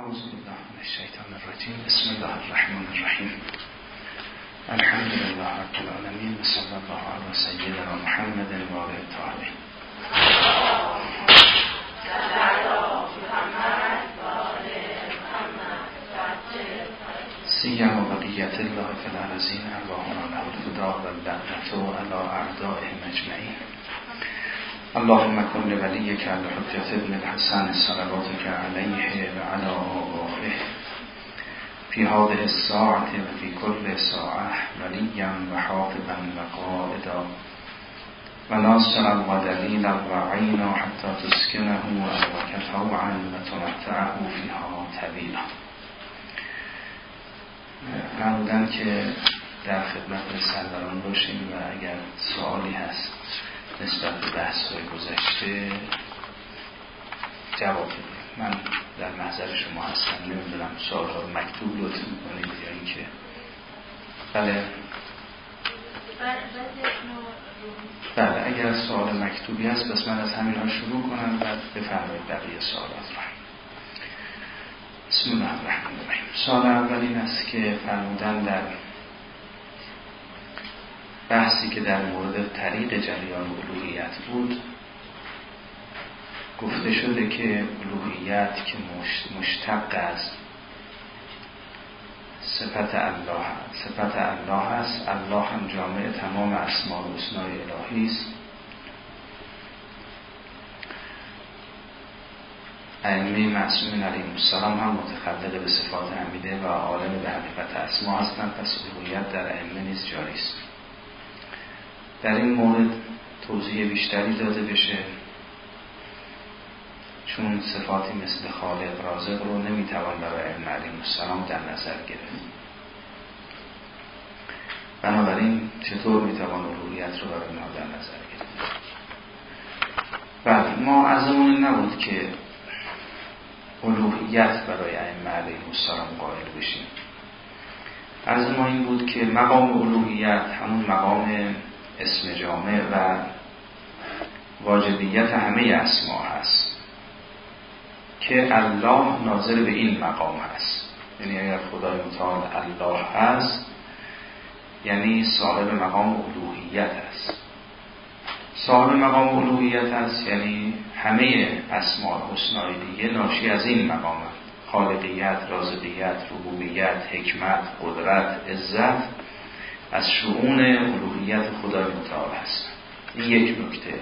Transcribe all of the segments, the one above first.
اعوذ بالله من الشیطان الرجیم. بسم الله الرحمن الرحیم. الحمد لله رب العالمین و صلی الله علی سیدنا محمد و آله الطاهرین. سیما بقیت الله فی الارضین ارواحنا له الفدا و اللعنة علی اعدائهم اجمعین. اللهم کن لولیک الحجة ابن الحسن صلواتک علیه و علی آبائه فی هذه الساعة و فی کل ساعة ولیا و حافظا و قائدا و ناصرا و دلیلا و عینا حتی تسکنه ارضک طوعا و تمتعه فیها طویلا. فرمودن که در خدمت سروران باشیم و اگر سوالی هست نسبت به بحث‌های گذشته جواب بدیم. من در محضر شما هستم، نمیدونم سوال‌ها مکتوب لطف می‌کنید یا اینکه بله اگر سوال مکتوبی هست پس من از همین‌ها شروع کنم و بفرمایید بقیه سوالات رو. بسم الله الرحمن الرحیم. سوال اول این است که فرمودن در بحثی که در مورد طریق جریان الوهیت بود گفته شده که الوهیت که مشتق از صفت الله است. الله هم جامع تمام اسماء و حسنای الهی است. ائمه معصومین علیهم السلام هم متخلق به صفات حمیده و عالم به حقیقت اسما هستند، پس الوهیت در ائمه نیز جاری است. در این مورد توضیح بیشتری داده بشه چون صفاتی مثل خالق، رازق رو نمیتوان برای ائمه علیهم السلام در نظر گرفت. بنابراین چطور میتوان الوهیت رو برای ما در نظر گرفت؟ بله، ما عزمون نبود که الوهیت برای ائمه علیهم السلام قائل بشیم. عزم ما این بود که مقام الوهیت همون مقام اسم جامع و واجبیت همه اسما هست که الله ناظر به این مقام هست. یعنی اگر خدای متعال الله هست یعنی صاحب مقام الوهیت هست. صاحب مقام الوهیت هست یعنی همه اسماء حسنای دیگه ناشی از این مقام هست. خالقیت، رازقیت، ربوبیت، حکمت، قدرت، عزت از شؤون الوهیت خدای متعال هست. این یک نکته.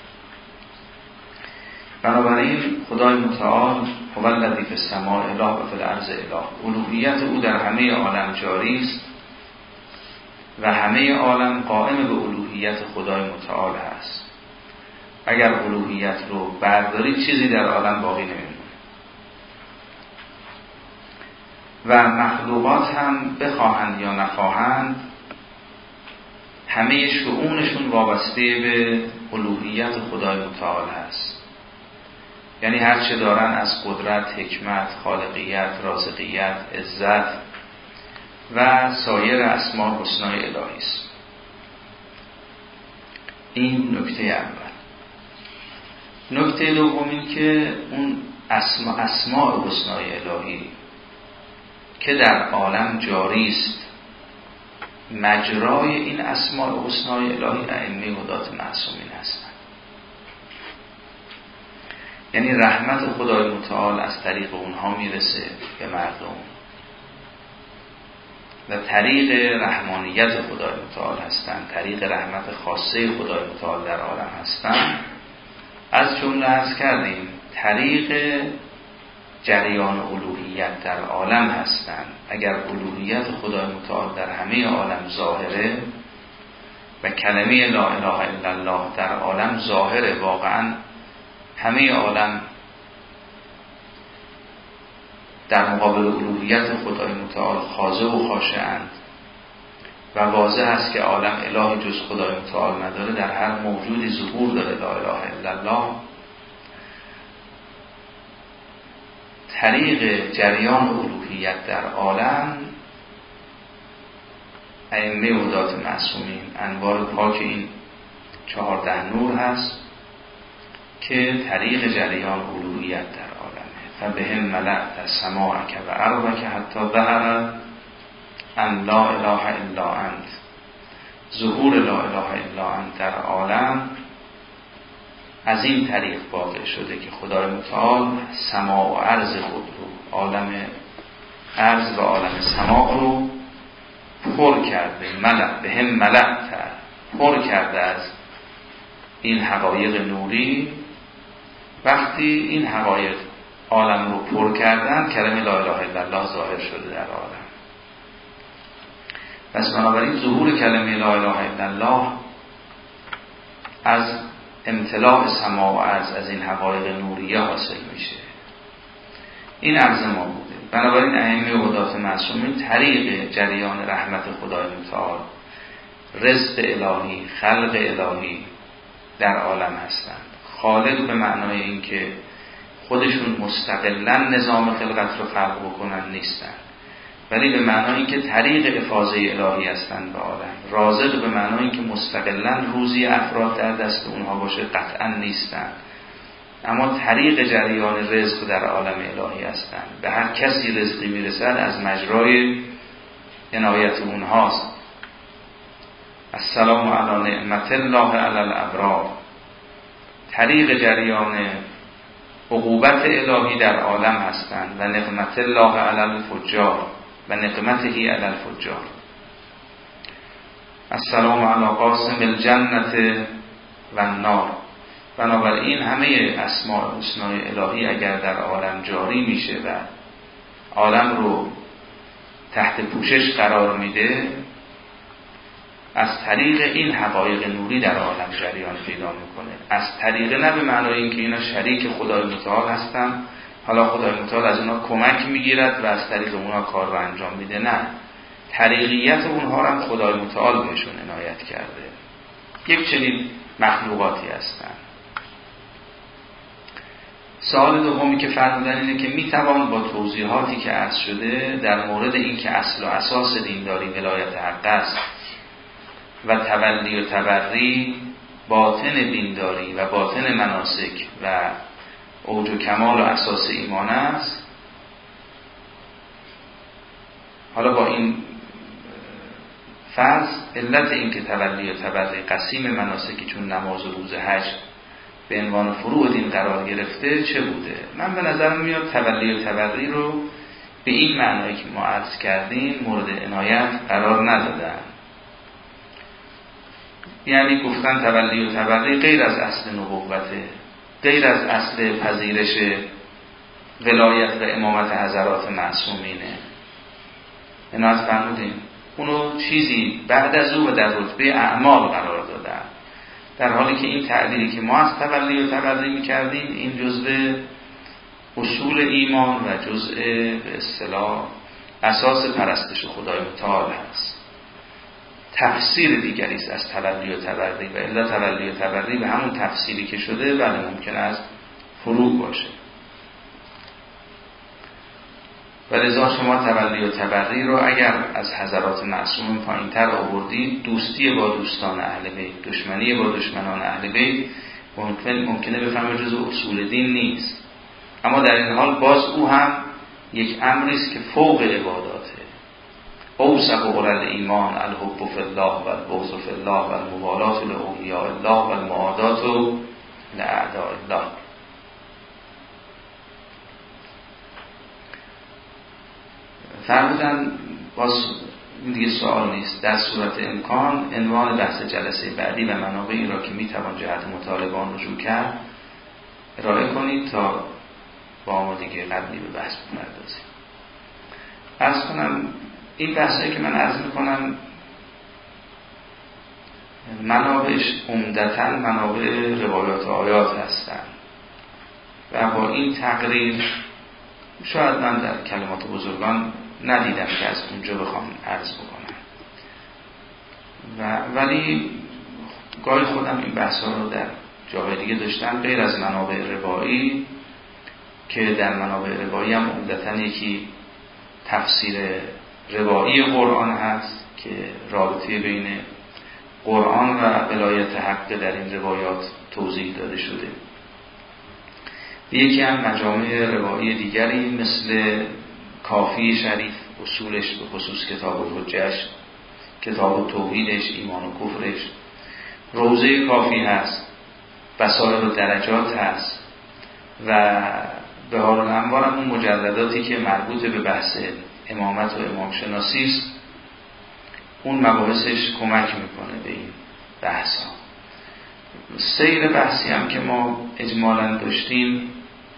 بنابراین خدای متعال هو الذی فی السماء اله و فی الارض اله. الوهیت او در همه عالم جاری است و همه عالم قائم به الوهیت خدای متعال هست. اگر الوهیت رو بردارید چیزی در عالم باقی نمیمونه و مخلوقات هم بخواهند یا نخواهند همه شؤونشون وابسته به الوهیت خدای متعال هست. یعنی هر چه دارن از قدرت، حکمت، خالقیت، رازقیت، عزت و سایر اسماء حسنای الهی است. این نکته اول. نکته دوم این که اون اسماء حسنای الهی که در عالم جاری است، مجرای این اسماء حسنای الهی ائمه هدات معصومین هستند. یعنی رحمت خدای متعال از طریق اونها میرسه به مردم و طریق رحمانیت خدای متعال هستند، طریق رحمت خاصه خدای متعال در عالم هستند. از جمله عرض کردیم طریق جریان الوهیت در عالم هستند. اگر الوهیت خدای متعال در همه عالم ظاهره و کلمه لا اله الا الله در عالم ظاهره، واقعا همه عالم در مقابل الوهیت خدای متعال خاضع و خاشعند و واضح است که عالم الهی جز خدای متعال نداره، در هر موجودی ظهور داره لا اله الا الله. طریق جریان الوهیت در عالم ائمه هدات معصومین انوار پاک این 14 نور هست که طریق جریان الوهیت در عالمه. فبهم ملأت سماعک و ارضک حتی ظهر ان لا اله الا انت. ظهور لا اله الا انت در عالم از این طریق واقع شده که خدای متعال سماع و ارض خود رو، عالم ارض و عالم سماع رو پر کرده. بهم ملأت، پر کرده از این حقایق نوری. وقتی این حقایق عالم رو پر کردن، کلمه لا اله الا الله ظاهر شده در عالم. پس بنابراین ظهور کلمه لا اله الا الله از امتلاء سماع و ارض از این حقایق نوریه حاصل میشه. این عرض ما بوده. بنابراین ائمه و هدات معصومین طریق جریان رحمت خدای متعال، رزق الهی، خلق الهی در عالم هستند. خالق به معنای این که خودشون مستقلاً نظام خلقت رو خلق بکنن نیستن، ولی به معنای این که طریق افاضه الهی هستند به عالم. رازق به معنای این که مستقلاً روزی افراد در دست اونها باشه قطعاً نیستن، اما طریق جریان رزق در عالم الهی هستند. به هر کسی رزقی میرسد از مجرای عنایت اونهاست. السلام علی نعمت الله علی الابرار. طریق جریان عقوبت الهی در عالم هستند و نقمت الله علی الفجار و نقمته علی الفجار. السلام علی قاسم الجنت و النار. بنابراین همه اسماء حسنای الهی اگر در عالم جاری میشه و عالم رو تحت پوشش قرار میده، از طریق این حقایق نوری در عالم جریان پیدا میکنه. از طریق نه به معنای اینکه اینا شریک خدای متعال هستن، حالا خدای متعال از اونا کمک میگیرد و از طریق اونا کار رو انجام میده. نه، طریقیت اونها هم خدای متعال بهشون عنایت کرده. یک چنین مخلوقاتی هستن. سوال دومی که فرمودن اینه که میتوان با توضیحاتی که عرض شده در مورد این که اصل و اساس دینداری ولایت حق است و تولی و تبری باطن دینداری و باطن مناسک و اوج و کمال و اساس ایمان است، حالا با این فرض علت این که تولی و تبری قسیم مناسکی چون نماز و روز حج به عنوان فروع دین قرار گرفته چه بوده؟ من به نظرم میاد تولی و تبری رو به این معنایی که ما عرض کردیم مورد عنایت قرار ندادن. یعنی گفتن تولی و تبری غیر از اصل نبوته، غیر از اصل پذیرش ولایت و امامت حضرات معصومینه. عنایت فرمودیم اونو چیزی بعد از او و در رتبه اعمال قرار دادن، در حالی که این تعبیری که ما از تولی و تبری میکردیم این جزء اصول ایمان و جزء به اصطلاح اساس پرستش خدای متعال هست. تفسیر دیگری است از تولی و تبری و الا تولی و تبری به همون تفسیری که شده بله ممکن است فروع باشه. و لذا شما تولی و تبری رو اگر از حضرات معصوم پایین تر آوردید، دوستی با دوستان اهل بیت، دشمنی با دشمنان اهل بیت ممکنه بفهمه جزء اصول دین نیست، اما در این حال باز او هم یک امری است که فوق عباداته. اوثق قرى الایمان الحب فی الله و البغض فی الله و الموالات لاولیاء الله و المعادات لاعداء الله. فرمودن باز این دیگه سوال نیست، در صورت امکان عنوان بحث جلسه بعدی و منابعی را که میتوان جهت مطالبه آن رجوع کرد ارائه کنید تا با ما دیگه قبلی به بحث بپردازیم. عرض کنم این بحثایی که من عرض میکنم منابعش عمدتاً منابع روایات و آیات هستند و با این تقریر شاید من در کلمات بزرگان ندیدم که از اونجا بخوام عرض بکنم ولی گاهی خودم این بحثا رو در جاهای دیگه داشتم غیر از منابع روایی، که در منابع روایی هم عمدتاً یکی تفسیر روایی قرآن هست که رابطه بین قرآن و ولایت حق در این روایات توضیح داده شده یکی هم مجامع روایی دیگری مثل کافی شریف، اصولش به خصوص کتاب الحجه‌اش، کتاب توحیدش، ایمان و کفرش، روضه کافی هست، بصائر و درجات هست و بهار الانوار هم اون مجلداتی که مربوط به بحث امامت و امام شناسی است، اون مباحثش کمک میکنه به این بحث ها. سیر بحثی هم که ما اجمالاً داشتیم،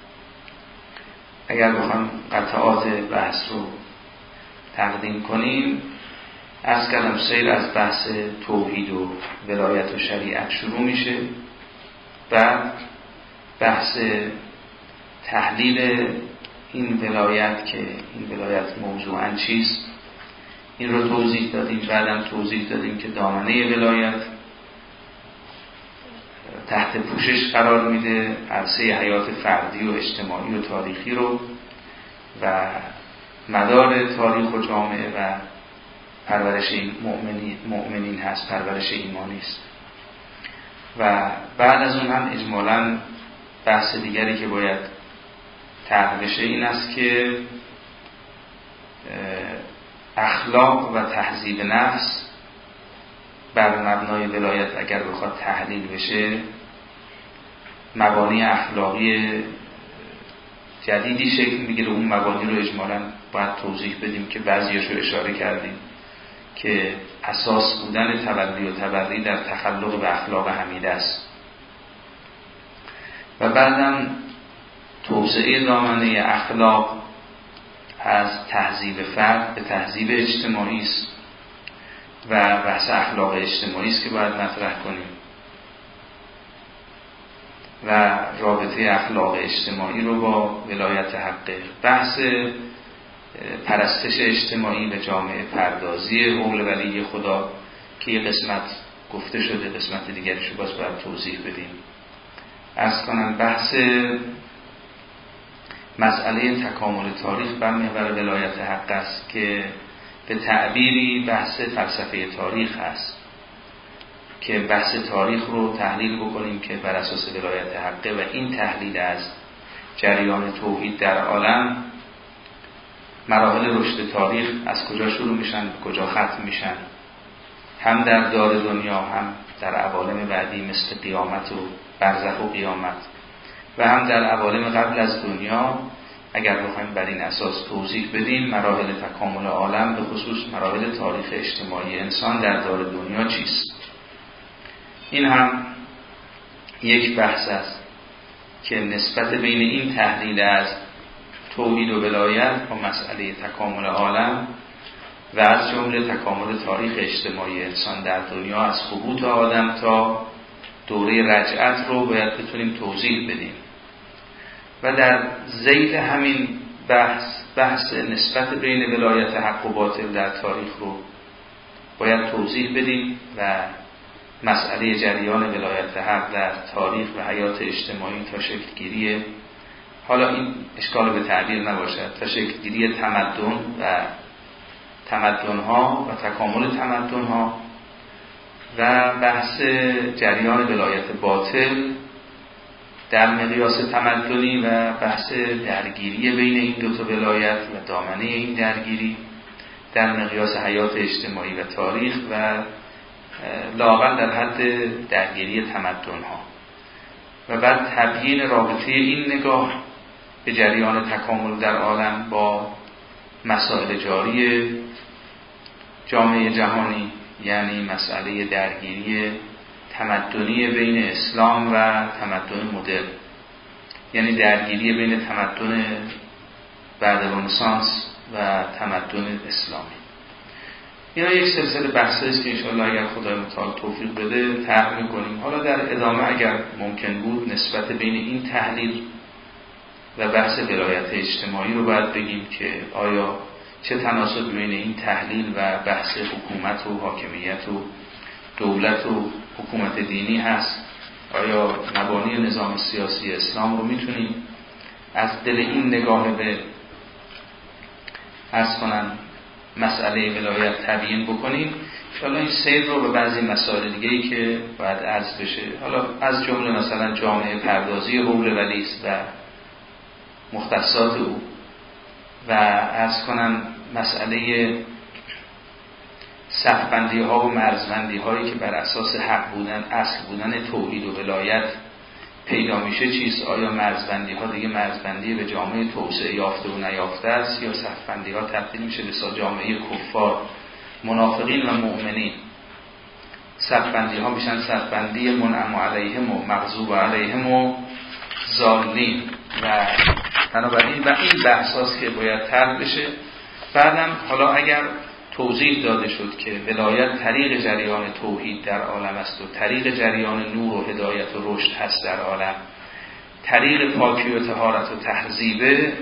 اگر بخوام قطعات بحث رو تقدیم کنیم، از کلام سیر از بحث توحید و ولایت و شریعت شروع میشه، بعد بحث تحلیل این ولایت که این ولایت موضوعاً چیست، این رو توضیح دادیم. بعدم توضیح دادیم که دامنه ولایت تحت پوشش قرار میده عرصه حیات فردی و اجتماعی و تاریخی رو و مدار تاریخ و جامعه و پرورش مؤمنین هست، پرورش ایمانی است. و بعد از اون هم اجمالاً بحث دیگری که باید طرح بشه این است که اخلاق و تهذیب نفس بر مبنای ولایت اگر بخواد تحلیل بشه، مبانی اخلاقی جدیدی شکل میگیره. اون مبانی رو اجمالاً باید توضیح بدیم که بعضیش رو اشاره کردیم که اساس بودن تولی و تبری در تخلق به اخلاق حمیده است. و بعدم توسعه دامنه اخلاق از تهذیب فرد به تهذیب اجتماعی است و بحث اخلاق اجتماعی است که باید مطرح کنیم و رابطه اخلاق اجتماعی رو با ولایت حقه. بحث پرستش اجتماعی و جامعه پردازی حول ولی خدا که یه قسمت گفته شده، قسمت دیگرش رو باز باید توضیح بدیم. عرض کنم بحث مسئله تکامل تاریخ بر محور ولایت حق است که به تعبیری بحث فلسفه تاریخ است که بحث تاریخ رو تحلیل بکنیم که بر اساس ولایت حقه و این تحلیل از جریان توحید در عالم، مراحل رشد تاریخ از کجا شروع میشن به کجا ختم میشن، هم در دار دنیا هم در عوالم بعدی مثل قیامت و برزخ و قیامت و هم در عوالم قبل از دنیا. اگر بخوایم بر این اساس توضیح بدیم مراحل تکامل عالم، به خصوص مراحل تاریخ اجتماعی انسان در دار دنیا چیست، این هم یک بحث است که نسبت بین این تحلیل از توحید و ولایت با مسئله تکامل عالم و از جمله تکامل تاریخ اجتماعی انسان در دنیا از خبوط آدم تا دوره رجعت رو باید بتونیم توضیح بدیم. و در ذیل همین بحث نسبت بین ولایت حق و باطل در تاریخ رو باید توضیح بدیم و مسئله جریان ولایت حق در تاریخ و حیات اجتماعی تا شکلگیری، حالا این اشکال به تعبیر نباشد، تا شکلگیری تمدن و تمدن‌ها و تکامل تمدن‌ها و بحث جریان ولایت باطل در مقیاس تمدنی و بحث درگیری بین این دو تا ولایت و دامنه این درگیری در مقیاس حیات اجتماعی و تاریخ و لااقل در حد درگیری تمدن‌ها و بعد تبیین رابطه این نگاه به جریان تکامل در عالم با مسائل جاری جامعه جهانی، یعنی مسئله درگیری تمدنی بین اسلام و تمدن مدرن، یعنی درگیری بین تمدن بعد رنسانس و تمدن اسلامی. اینا یک سلسله بحثی است که انشاءالله اگر خدای متعال توفیق بده طرح می‌کنیم. حالا در ادامه اگر ممکن بود نسبت بین این تحلیل و بحث ولایت اجتماعی رو باید بگیم که آیا چه تناسب بین این تحلیل و بحث حکومت و حاکمیت و دولت و حکومت دینی هست. آیا مبانی نظام سیاسی اسلام رو میتونیم از دل این نگاه به عرض کنم مسئله ولایت تبیین بکنیم؟ حالا این سیر رو به بعضی مسائل دیگه‌ای که باید عرض بشه، حالا از جمله مثلا جامعه پردازی حول ولی است و مختصات او و عرض کنم مسئله صفبندی ها و مرزبندی هایی که بر اساس حق بودن، اصل بودن توحید و ولایت پیدا میشه چیست؟ آیا مرزبندی ها دیگه مرزبندی به جامعه توسعه یافته و نیافته است، یا صفبندی ها تبدیل میشه به جامعه کفار، منافقین و مؤمنین؟ صفبندی ها میشن صفبندی منعم علیهم و مغضوب علیهم و ضالین و بنابراین و این بحث هاست که باید طرح بشه. بعدم حالا اگر توضیح داده شد که ولایت طریق جریان توحید در عالم است و طریق جریان نور و هدایت و رشد هست در عالم، طریق پاکی و طهارت و تهذیبه،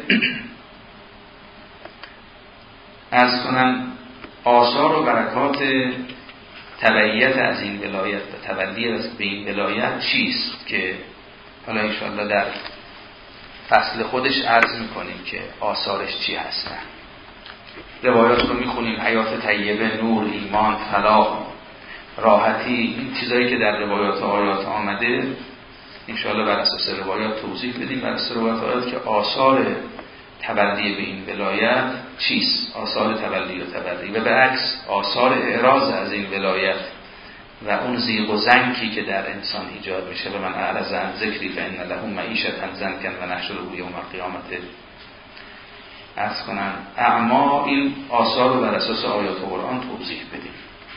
از کنم آثار و برکات تبعیت از این ولایت و تبدیل از به این ولایت چیست که حالا انشاءالله در فصل خودش عرض میکنیم که آثارش چی هستن. روایات رو میخونیم، حیات طیبه، نور، ایمان، فلاح، راحتی، این چیزایی که در روایات و آیات آمده انشاءالله بر اساس روایات توضیح بدیم، بر اساس روایات آیات که آثار تبدیل به این ولایت چیست، آثار تبدیل و تبدیل و به عکس آثار اعراض از این ولایت و اون زیغ و زنکی که در انسان ایجاد میشه. و من اعرض عن ذکری فإن له معیشة ضنکا و نحشره یوم القیامة عرض کنم اعما. این آثار رو بر اساس آیات قرآن توضیح بدیم.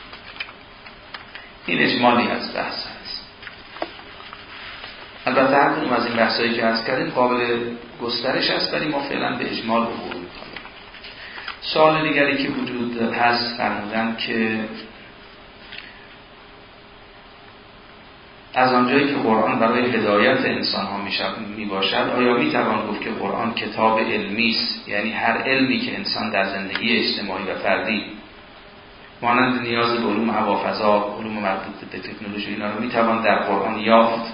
این اجمالی از بحث هست. البته هر کدوم از این بحثایی که عرض کردیم قابل گسترش هست، ولی ما فعلا به اجمال عبور می‌کنیم. سوال دیگری که وجود هست فرمودن که از آنجایی که قرآن برای هدایت انسان ها می باشد، آیا می توان گفت که قرآن کتاب علمی است؟ یعنی هر علمی که انسان در زندگی اجتماعی و فردی مانند نیاز به علوم هوافضا، علوم مربوط به تکنولوژی، اینا رو می توان در قرآن یافت؟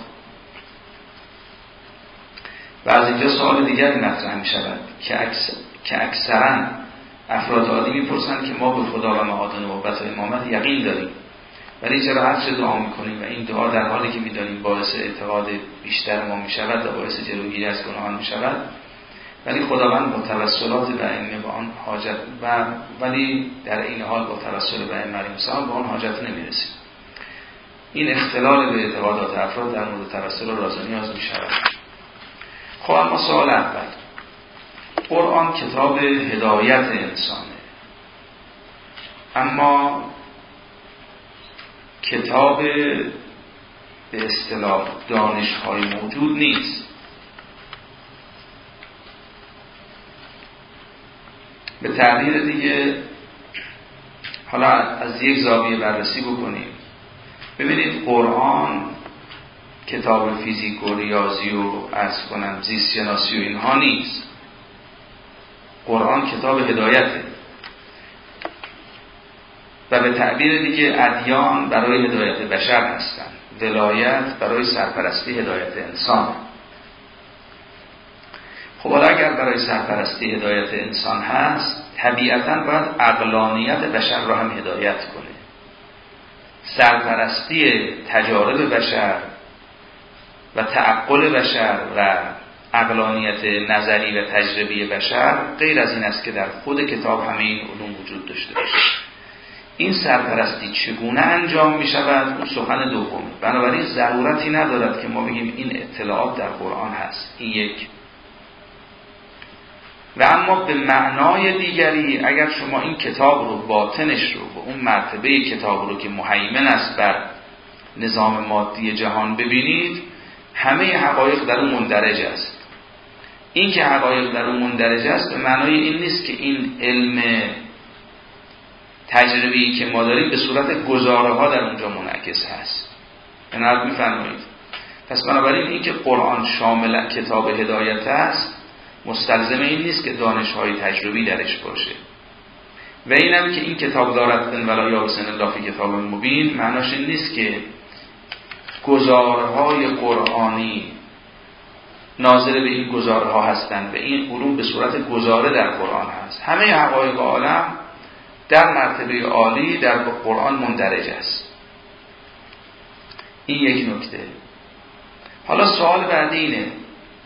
و از اینجا سوال دیگری مطرح می شود که اکثرا افراد عادی می پرسند که ما به خدا و معاد نبوت و امامت یقین داریم، ولی چرا هر چه دعا میکنیم و این دعا در حالی که میدانیم باعث اعتقاد بیشتر ما میشود و باعث جلوگیری از گناهان میشود، ولی خداوند با توسلات به ائمه با آن حاجت ولی در این حال با توسل به ائمه مسلم به آن حاجت نمیرسیم. این اختلال به اعتقادات افراد در مورد توسل و راز و نیاز میشود. خب اما سوال اول، قرآن کتاب هدایت انسانه، اما کتاب به اصطلاح دانش‌های موجود نیست. به تعبیر دیگه، حالا از یک زاویه بررسی بکنیم، ببینید قرآن کتاب فیزیک و ریاضی و عرض کنم زیست شناسی و اینها نیست. قرآن کتاب هدایته و به تعبیر دیگه ادیان برای هدایت بشر هستند، ولایت برای سرپرستی هدایت انسان. خب حالا اگر برای سرپرستی هدایت انسان هست، طبیعتاً باید عقلانیت بشر را هم هدایت کنه. سرپرستی تجارب بشر و تعقل بشر و عقلانیت نظری و تجربی بشر غیر از این است که در خود کتاب همه این علوم وجود داشته باشه. این سرپرستی چگونه انجام می شود؟ اون سخن دومه. بنابراین ضرورتی ندارد که ما بگیم این اطلاعات در قرآن هست. این یک. و اما به معنای دیگری، اگر شما این کتاب رو، باطنش رو، با اون مرتبه کتاب رو که مهیمن است بر نظام مادی جهان ببینید، همه حقایق در اون مندرج است. این که حقایق در اون مندرج است به معنای این نیست که این علم تجربی که ما داریم به صورت گزاره ها در اونجا منعکس هست. اینو میفرمایید. پس بنابراین این که قرآن شامل کتاب هدایت است مستلزم این نیست که دانش های تجربی درش باشه. و اینم که این کتاب دارد بن ولا یارسن الله فی کتاب مبین، معناش این نیست که گزاره های قرآنی ناظر به این گزاره ها هستند و این علوم به صورت گزاره در قرآن هست. همه حقایق عالم در مرتبه عالی در قرآن مندرج است. این یک نکته. حالا سوال بعدی اینه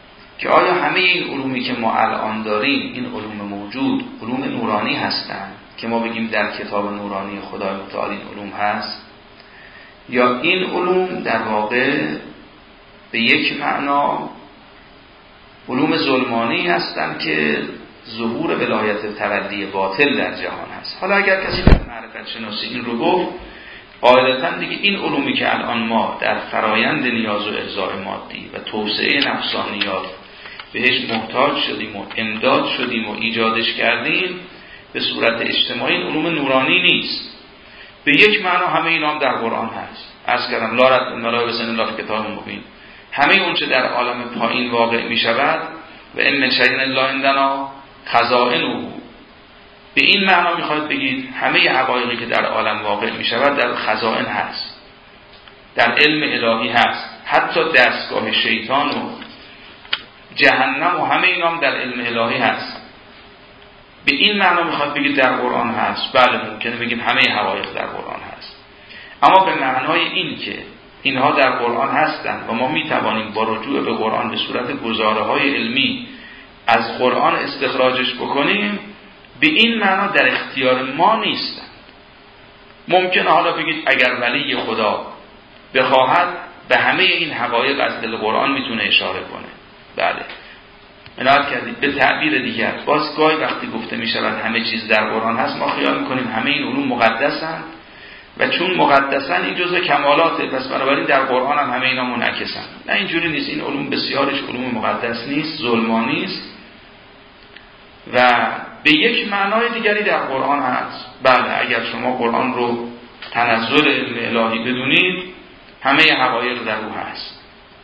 که آیا همه این علومی که ما الان داریم، این علوم موجود، علوم نورانی هستند که ما بگیم در کتاب نورانی خدای متعال این علوم هست، یا این علوم در واقع به یک معنا علوم ظلمانی هستند که ظهور ولایت تولی باطل در جهان هست. حالا اگر کسی در معرفت شناسی این رو گفت، قاعدتاً دیگه این علومی که الان ما در فرایند نیاز و ارضاء مادی و توسعه نفسانیات بهش محتاج شدیم و امداد شدیم و ایجادش کردیم، به صورت اجتماعی علوم نورانی نیست. به یک معنا همه اینا هم در قرآن هست. عرض کردم لا رد الملائکه بسن الله فی کتاب مبین، همه اون چه در عالم پایین واقع می شود و ان من شیء الا عندنا خزائنه، به این معنا میخواید بگید همه حقایقی که در عالم واقع می شود در خزائن هست، در علم الهی هست، حتی دستگاه شیطان و جهنم و همه اینا هم در علم الهی هست. به این معنا میخواد بگید در قرآن هست؟ بله، ممکنه بگیم همه حقایق در قرآن هست، اما به معنای این که اینها در قرآن هستند و ما میتوانیم با رجوع به قرآن به صورت گزاره‌های علمی از قرآن استخراجش بکنیم، به این معنا در اختیار ما نیستند. ممکنه حالا بگید اگر ولی خدا بخواهد به همه این حقایق از دل قرآن میتونه اشاره کنه. بله، عنایت کردید. به تعبیر دیگر، باز گاهی وقتی گفته میشود همه چیز در قرآن هست، ما خیال میکنیم همه این علوم مقدسند و چون مقدسن این جزء کمالاته، پس بنابراین در قرآن هم همه اینا منعکسن. نه، اینجوری نیست. این علوم بسیارش علوم مقدس نیست، ظلمانی است و به یک معنای دیگری در قرآن هست. بله، اگر شما قرآن رو تنزل علم الهی بدونید، همه حقایق در او هست.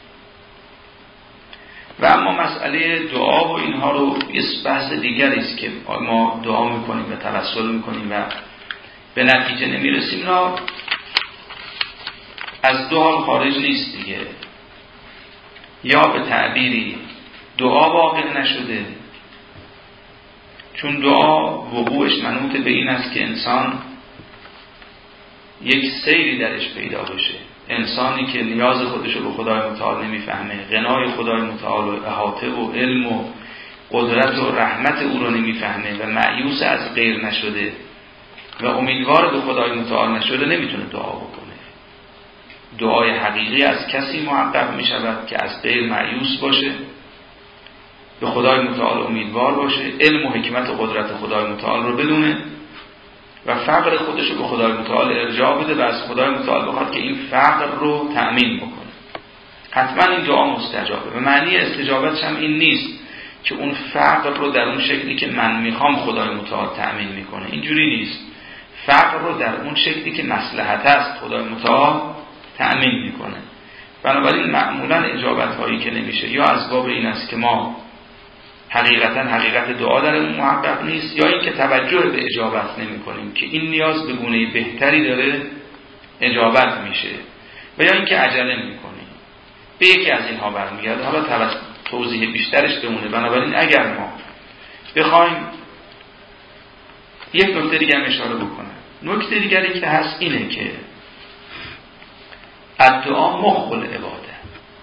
و اما مسئله دعا و اینها رو یه بحث دیگری است که ما دعا میکنیم و توسل میکنیم و به نتیجه نمیرسیم. نه، از دو حال خارج نیست دیگه. یا به تعبیری دعا واقع نشده، چون دعا وقوعش منوط به این است که انسان یک سیری درش پیدا بشه. انسانی که نیاز خودش رو به خدای متعال نمیفهمه، غنای خدای متعال و احاطه و علم و قدرت و رحمت او رو نمیفهمه و مایوس از غیر نشده و امیدوار به خدای متعال نشده، نمیتونه دعا بکنه. دعای حقیقی از کسی محقق می شود که از غیر مایوس باشه، به خدای متعال امیدوار باشه، علم و حکمت و قدرت خدای متعال رو بدونه و فقر خودش رو به خدای متعال ارجاع بده و از خدای متعال بخواد که این فقر رو تأمین بکنه. حتما این دعا مستجابه. و معنی استجابتش هم این نیست که اون فقر رو در اون شکلی که من میخوام خدای متعال تأمین میکنه، اینجوری نیست. فقر رو در اون شکلی که مصلحت است خدای متعال تأمین میکنه. بنابراین معمولا اجابت هایی که نمیشه، یا از باب این است که ما حقیقت دعا در اون محقق نیست، یا این که توجه به اجابت نمی کنیم که این نیاز به گونه بهتری داره اجابت میشه، و یا این که عجله می کنیم. به یکی از اینها برمیگرده. حالا توضیح بیشترش بمونه. بنابراین اگر ما بخوایم یک نکته دیگه هم اشاره بکنم. نکته دیگری که هست اینه که الدعا مخ العباده،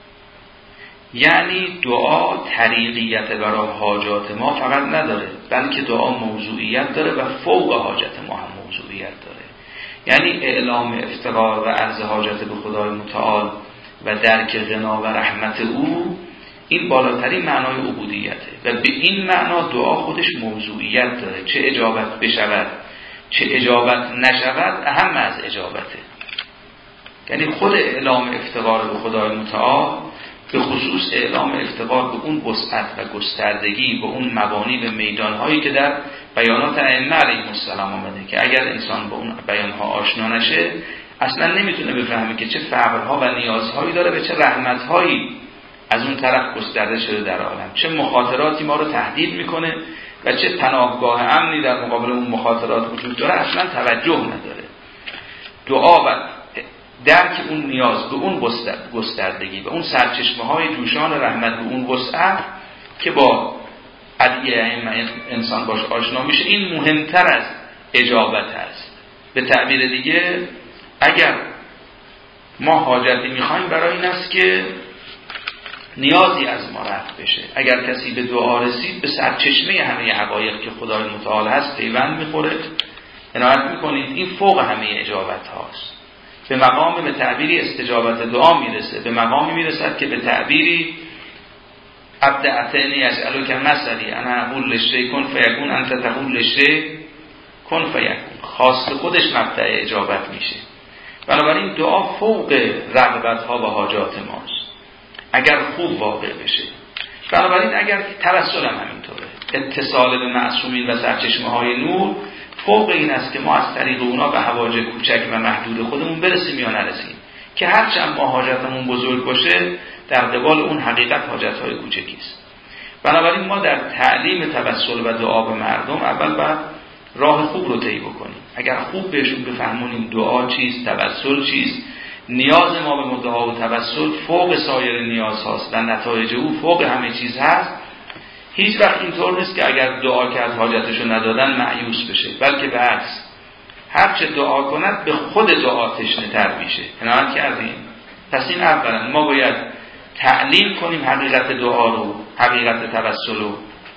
یعنی دعا طریقیت برای حاجات ما فقط نداره، بلکه دعا موضوعیت داره و فوق حاجت ما هم موضوعیت داره. یعنی اعلام افتقار و عرض حاجت به خدای متعال و درک غنا و رحمت او، این بالاترین معنای عبودیته و به این معنا دعا خودش موضوعیت داره. چه اجابت بشود چه اجابت نشود، اهم از اجابته. یعنی خود اعلام افتقار به خدای متعال، به خصوص اعلام افتقار به اون وسعت و گستردگی، به اون مبانی و میدانهایی که در بیانات ائمه علیهم السلام آمده، که اگر انسان با اون بیانها آشنا نشه اصلا نمیتونه بفهمه که چه فقرها و نیازهایی داره و چه رحمتهایی از اون طرف گسترده شده در عالم، چه مخاطراتی ما رو تهدید میکنه و چه پناهگاه امنی در مقابل اون مخاطرات وجود داره، اصلا توجه نداره. دعا و درک اون نیاز به اون گستردگی و اون سرچشمه های جوشان رحمت به اون وسعت که با ادعیه انسان باش آشنا میشه، این مهمتر از اجابت است. به تعبیر دیگه اگر ما حاجتی میخوایم برای این است که نیازی از ما رفع بشه. اگر کسی به دعا رسید به سرچشمه همه حقایق که خدای متعال هست پیوند میخوره. عنایت میکنید این فوق همه اجابت هاست. به مقام به تعبیری استجابت دعا میرسه، به مقامی میرسد که به تعبیری عبد اتینی یجعلو که مثلی انا اقول لشی کن فیکون انت تقول لشی کن فیکون، خواست خودش مبدأ اجابت میشه. بنابراین دعا فوق رغبت ها و حاجات ماست اگر خوب واقع بشه. بنابراین اگر توسل هم همینطوره، اتصال به معصومین و سرچشمه های نور فوق این است که ما از طریق اونا به حوایج کوچک و محدود خودمون برسیم یا نرسیم، که هرچند ما حاجتمون بزرگ باشه در قبال اون حقیقت حاجتهای کوچکی است. بنابراین ما در تعلیم توسل و دعا به مردم اول باید راه خوب رو طی بکنیم. اگر خوب بهشون بفهمونیم دعا چیست، توسل چیست، نیاز ما به دعا و توسل فوق سایر نیاز هاست و نتایج او فوق همه چیز هست، هیچ وقت اینطور نیست که اگر دعا کرد حاجتشو ندادن مایوس بشه، بلکه به عکس هرچه دعا کند به خود دعا تشنه تر میشه. عنایت کردیم. پس این اولا ما باید تعلیم کنیم حقیقت دعا رو، حقیقت توسل رو،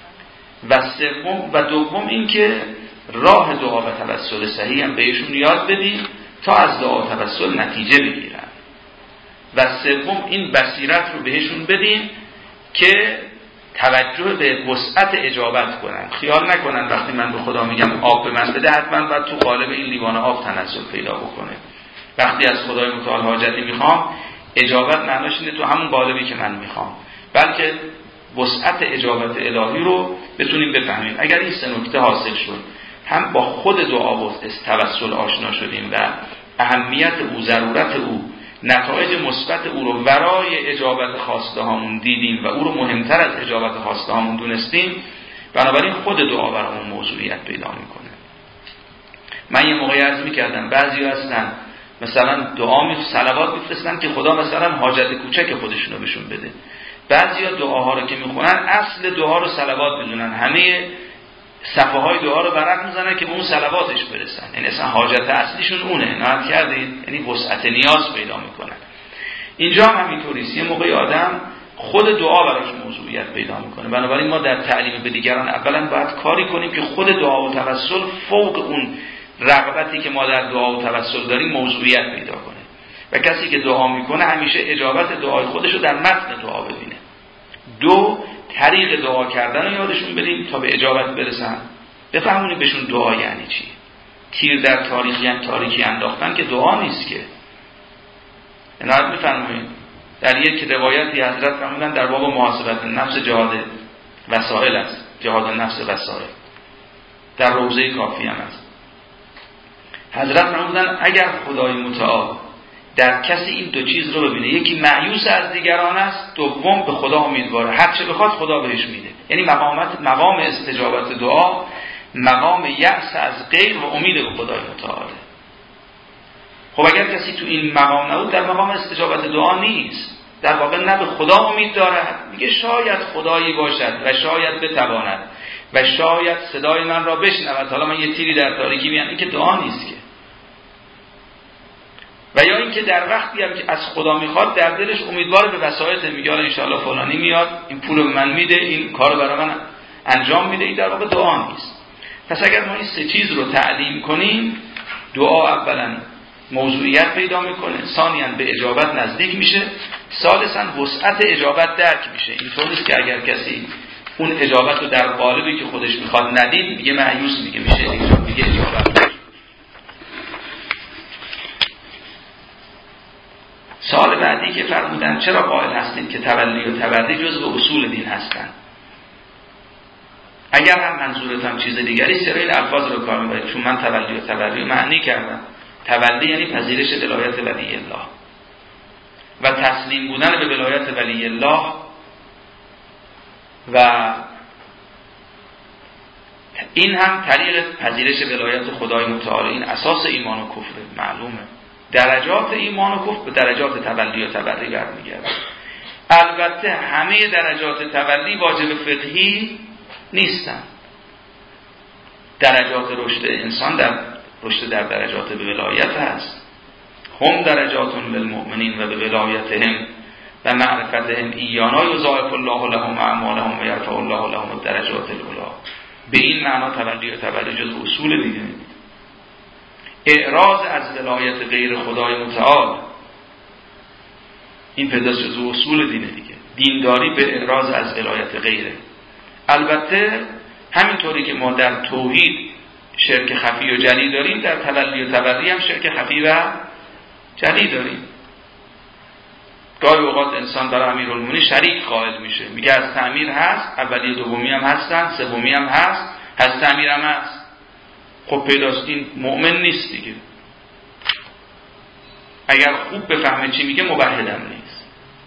و دوم این که راه دعا و توسل صحیح هم بهشون یاد بدیم تا از دعا و توسل نتیجه بگیرن، و سوم این بصیرت رو بهشون بدیم که توجه به وسعت اجابت کنن. خیال نکنن وقتی من به خدا میگم آب به من بده حتما باید تو قالب این لیوان آب تنزل پیدا بکنه. وقتی از خدای متعال حاجتی میخوام، اجابت معناش اینه تو همون قالبی که من میخوام، بلکه وسعت اجابت الهی رو بتونیم بفهمیم. اگر این سه نکته حاصل شد، هم با خود دعا و توسل آشنا شدیم و اهمیت او، ضرورت او، نتایج مثبت او رو ورای اجابت خواسته هامون دیدیم و او رو مهمتر از اجابت خواسته هامون دونستیم، بنابراین خود دعا برامون موضوعیت پیدا میکنه. من یه موقعی عرض میکردم بعضی هستن مثلا دعا صلوات میفرستن که خدا مثلا حاجت کوچک خودشونو بهشون بده. بعضیا دعاها رو که میخونن اصل دعا رو صلوات بدونن، همه صفحه های دعا رو ورق میزنن که به اون صلواتش برسن، یعنی اصلا حاجت اصلیشون اونه. نهایت کردید؟ یعنی وسعت نیاز پیدا میکنن. اینجا هم همینطوریست، یه موقعی آدم خود دعا براش موضوعیت پیدا میکنه. بنابراین ما در تعلیم به دیگران اولا باید کاری کنیم که خود دعا و توسل فوق اون رغبتی که ما در دعا و توسل داریم موضوعیت پیدا کنه، و کسی که دعا میکنه همیشه اجابت دعای خودش رو در متن دعا ببینه. دو، طریق دعا کردن رو یادشون بدیم تا به اجابت برسن. بفهمونیم بهشون دعا یعنی چی. تیر در تاریکی انداختن که دعا نیست که. عنایت می‌فرمایید در یک روایتی حضرت فرمودن در باب محاسبت نفس جهاد وسائل است، جهاد نفس وسائل در روضه کافی هم است. حضرت فرمودن اگر خدای متعال در کسی این دو چیز رو ببینه، یکی مایوس از دیگران است، دوم به خدا امیدواره، هر چه بخواد خدا بهش میده. یعنی مقام استجابت دعا مقام یأس از غیر و امید به خدای متعاله. خب اگر کسی تو این مقام نبود در مقام استجابت دعا نیست، در واقع نه به خدا امید دارد، میگه شاید خدایی باشد و شاید بتواند و شاید صدای من را بشنود، حالا من یه تیری در تاریکی میان، این که دعا نیست که. و یا اینکه در وقتی هم که از خدا میخواد در دلش امیدواره به وسایل، میگه ان شاء الله فلانی میاد این پول به من میده، این کارو برای من انجام میده، این در واقع دعا نیست. پس اگر ما این سه چیز رو تعلیم کنیم، دعا اولا موضوعیت پیدا میکنه، ثانیاً به اجابت نزدیک میشه، ثالثاً وسعت اجابت درک میشه. اینطور نیست که اگر کسی اون اجابت رو در قالبی که خودش میخواد ندید میگه مایوس، میگه اجابت. سوال بعدی که فرمودن چرا قائل هستید که تولی و تبری جزء اصول دین هستند؟ اگر هم منظورتم چیز دیگری چرا این الفاظ رو کار میبرید؟ چون من تولی و تبری معنی کردم. تولی یعنی پذیرش ولایت ولی الله و تسلیم بودن به ولایت ولی الله، و این هم طریق پذیرش ولایت خدای متعال. این اساس ایمان و کفر، معلومه. درجات ایمان و کفر به درجات تولی و تبری برمیگرده. البته همه درجات تولی واجب فقهی نیستن. درجات رشد انسان در رشد در درجات به ولایت هست. هم درجات للمؤمنین و به ولایتهم و معرفتهم ایانا یضاعف الله لهم اعمالهم و یرفع الله لهم الدرجات العلی. به این معنا تولی و تبرع جز اصول دیگه. اعراض از ولایت غیر خدای متعال، این پیداست جز اصول دینه دیگه. دینداری به اعراض از ولایت غیره. البته همینطوری که ما در توحید شرک خفی و جلی داریم، در تولی و تبری هم شرک خفی و جلی داریم. گاهی اوقات انسان برای امیرالمومنین شریک قائل میشه، میگه از تعمیر هست، اولی دومی هم هستن، سومی هم هست تعمیر هم هست. خب پیداست این مؤمن نیست دیگه. اگر خوب بفهمه چی میگه موحدم نیست.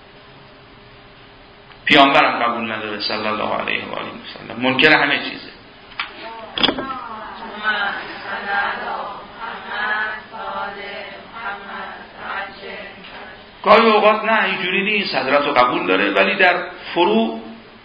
پیامبرم قبول نداره صلی الله علیه و آله و سلم، منکر همه چیزه. گاهی اوقات نه اینجوری نیست، حضرت رو قبول داره ولی در فرو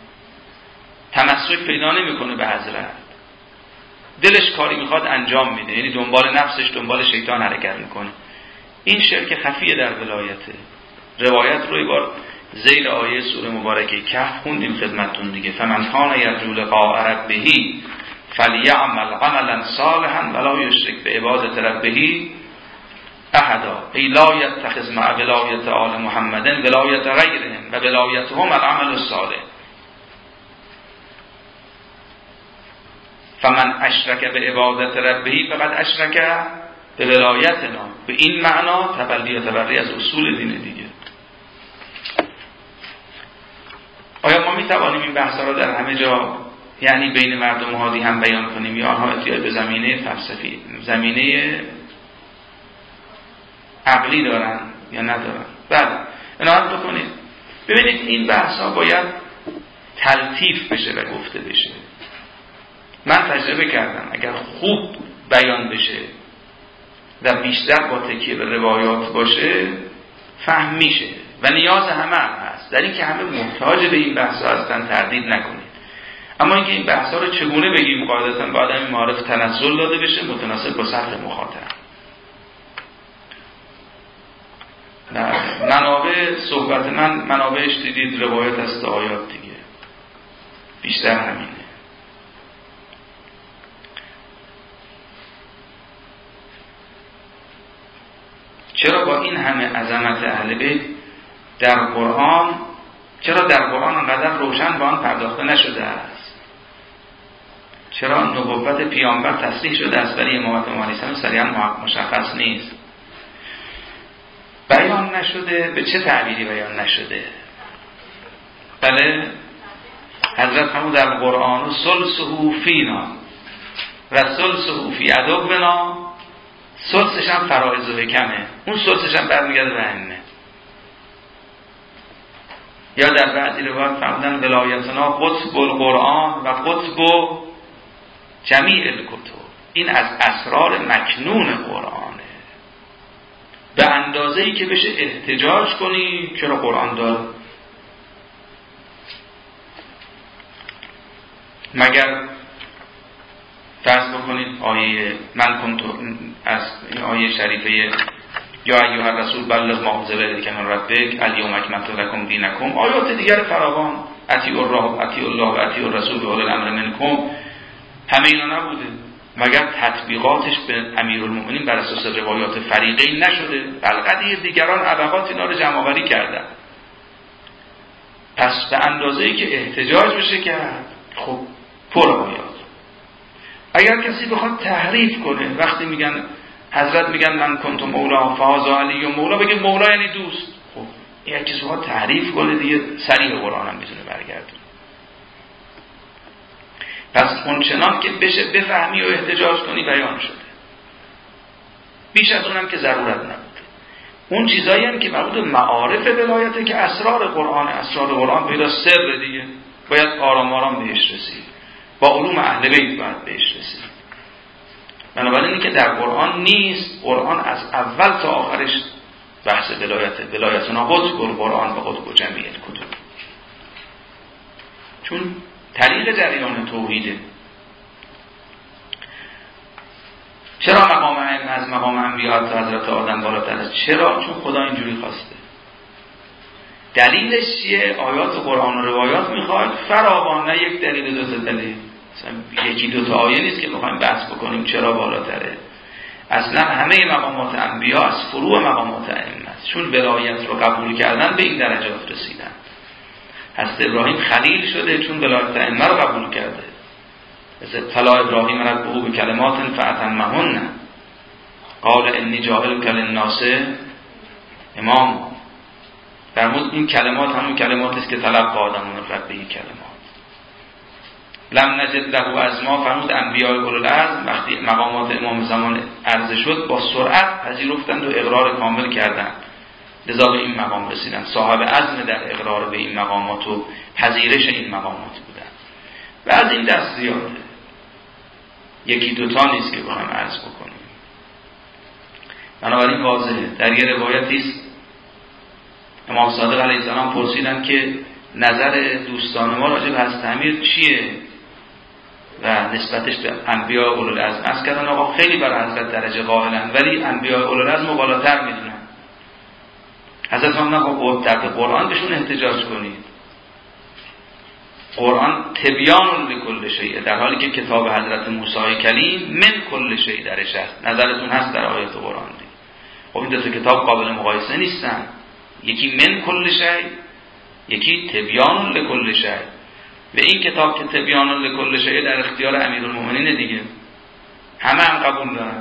تمسک پیدا نمیکنه به حضرت. دلش کاری میخواد انجام میده، یعنی دنبال نفسش، دنبال شیطان حرکت میکنه. این شرک خفیه در ولایته. روایت رو یه بار ذیل آیه سوره مبارکه کهف خوندیم خدمتتون دیگه. فمن کان یرجو لقاء ربه فلیعمل عملا صالحا ولا یشرک بعبادة ربه احدا. ای لا یتخذ مع ولایت آل محمد ولایت غیرهم و ولایتهم العمل الصالح. فمن اشرک به عبادت ربه فقد اشرک به ولایتنا. به این معنا تبلی و تبری از اصول دین دیگه. آیا ما میتوانیم این بحثا را در همه جا، یعنی بین مردم هادی هم بیان کنیم، یا آنها احتیاج به زمینه فلسفی، زمینه عقلی دارن یا ندارن؟ بله، عنایت بکنید. ببینید این بحثا باید تلطیف بشه و گفته بشه. من تجربه کردم اگر خوب بیان بشه و بیشتر با تکیه به روایات باشه فهم میشه و نیاز همه هم هست. در این که همه محتاج به این بحثا هستن تردید نکنید. اما اینکه این بحثا رو چگونه بگیم قاعدتاً باید همین معارف تنزل داده بشه متناسب با سطح مخاطب. منابع صحبت من منابعش دیدید روایت است، آیات دیگه، بیشتر همینه. چرا با این همه عظمت اهل بیت در قرآن، چرا در قرآن انقدر روشن به آن پرداخته نشده است؟ چرا نبوت پیامبر تصریح شده است ولی امامت امام علیه السلام صریحاً مشخص نیست؟ بیان نشده. به چه تعبیری بیان نشده؟ بله، حضرت همون در قرآن سلسه فینا و سلسه فی عدونا، سلسش هم فرائض و حکمه، اون سلسش هم برمیگرده به همینه. یا در بعضی روایات فرمودن ولایتنا قطب القرآن و قطب جمیع الکتب. این از اسرار مکنون قرآنه، به اندازه‌ای که بشه احتجاج کنی چرا قرآن داره. مگر فرض بکنید آیه من کنت، از این آیه شریفه یا ایها الرسول بلغ ما انزل الیک من ربک الیوم اکملت لکم دینکم، آیات دیگر فراوان، اطیعوا الله و اطیعوا الرسول و اولی الامر منکم، همه اینا نبوده؟ مگر تطبیقاتش به امیرالمومنین بر اساس روایات فریقین نشده؟ بلقدیر دیگران عبقات اینا رو جمع آوری کردن. پس به اندازه‌ای که احتجاج بشه کرد، خب پر آیات. اگر کسی بخواد تحریف کنه، وقتی میگن حضرت میگن من کنت مولا فهذا علی مولا، بگه مولا یعنی دوست، خب یک کسی بخواد تحریف کنه دیگه صریح قرآن هم میتونه برگردونه. پس اون چنان که بشه بفهمی و احتجاج کنی بیان شده، بیش از اونم که ضرورت نبوده. اون چیزایی هم که مربوط به معارف ولایته که اسرار قرآن پیدا سر دیگه، باید آرام آرام بهش رسید، با علوم اهل بیت باید بهش رسید. بنابراین اینکه در قرآن نیست، قرآن از اول تا آخرش بحث ولایتنا قطب القرآن و قطب جمیع الکتب، چون طریق جریان توحیده. چرا مقام علم از مقام انبیاء تا حضرت آدم بالاتر است؟ چرا؟ چون خدا اینجوری خواسته. دلیلش چیه؟ آیات قرآن و روایات میخواد فراوان، نه یک دلیل دو تا دلیل. مثلا یکی دو تا آیه نیست که بخوایم بحث بکنیم چرا بالاتره. اصلا همه مقامات انبیا از فروع مقامات ائمه است، چون ولایت رو قبول کردن به این درجات رسیدن. حضرت ابراهیم خلیل شده چون ولایت ائمه رو قبول کرده. مثل طلا ابراهیم ربه به کلمات فاتمهن قال انی جاعلک للناس امام. فرمود این کلمات همون کلماتی است که تلقی آدم ربه کلمات. لم نجد له عزما. فرمود انبیاء اولوالعزم وقتی مقامات امام زمان عرضه شد با سرعت پذیرفتند و اقرار کامل کردند، لذا به این مقام رسیدند. صاحب عزم در اقرار به این مقامات و پذیرش این مقامات بودند. و از این دست زیاده، یکی دوتا نیست که بخوایم عرض بکنیم. بنابراین واضحه در یه روایتی است امام صادق علیه السلام پرسیدن که نظر دوستان ما راجع به حضرت امیر چیه و نسبتش به انبیاء اولوالعزم. از کردن آقا خیلی برای حضرت درجه قائلن ولی انبیاء اولوالعزم رو بالاتر میدونن. حضرت هم در قرآن بهشون احتجاج کنید. قرآن تبیان لکل شیء، در حالی که کتاب حضرت موسی کلیم من کل شیء درش هست. نظرتون هست در آیات قرآن دی. خب این دو تا کتاب قابل مقایسه نیستن، یکی من کل شیء، یکی تبیان لکل شیء. و این کتاب که تبیان لکل شیء در اختیار امیرالمومنین دیگه، همه هم قبول دارن.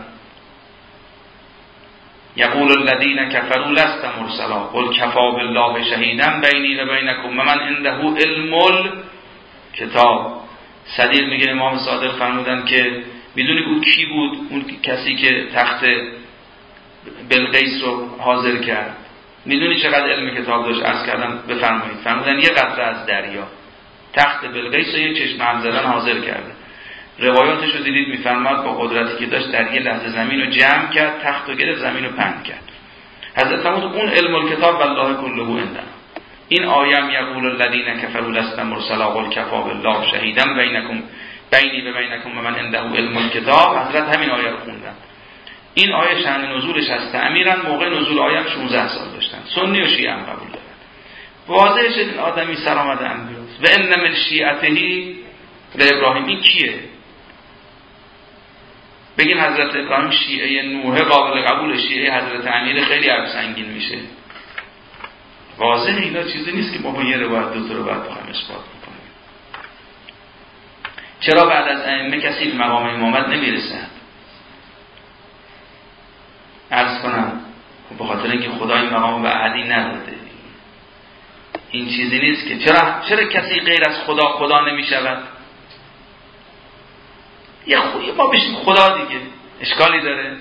یقول الذین کفروا لست مرسلا قل کفی بالله شهیدا بینی و بینکم و من عنده علم الکتاب. صدیق میگه امام صادق فرمودن که میدونی بود کی بود اون کسی که تخت بلقیس رو حاضر کرد؟ میدونی چقدر علم کتاب داشت؟ عرض کردم بفرمایید. فرمودن یه قطره از دریا تخت بلقیس رو یک چشم همزدن حاضر کرده. روایاتش رو دیدید میفرماد با قدرتی که داشت در یه لحظه زمین رو جمع کرد، تخت رو گرفت، زمین رو پهن کرد. حضرت فرمود اون علم الکتاب والله کله عندنا. این آیه یقول الذین کفروا لست مرسلا قل کفی بالله شهیدا بینکم بینی و بینکم و من عنده علم الکتاب، حضرت همین آیه رو خوندن. این آیه شأن نزولش از امیرن، موقع نزول آیه 16 سال داشتن. سنی و شیعه هم قبول دارن. واضح شد این آدمی سرآمد انبیاست. و ان من شیعته ابراهیم. این کیه؟ بگیم حضرت ابراهیم شیعه نوح قابل قبول، شیعه حضرت امیر خیلی عرب سنگین میشه. واضح اینا چیزی نیست که ما با یه روایت دو تا روایت بخوایم اثبات بکنیم. چرا بعد از ائمه کسی به مقام امامت نمیرسه؟ عرض کنم به خاطر اینکه خدا این مقام به احدی نداده. این چیزی نیست که چرا کسی غیر از خدا نمیشود؟ یه ما بشیم خدا دیگه، اشکالی داره؟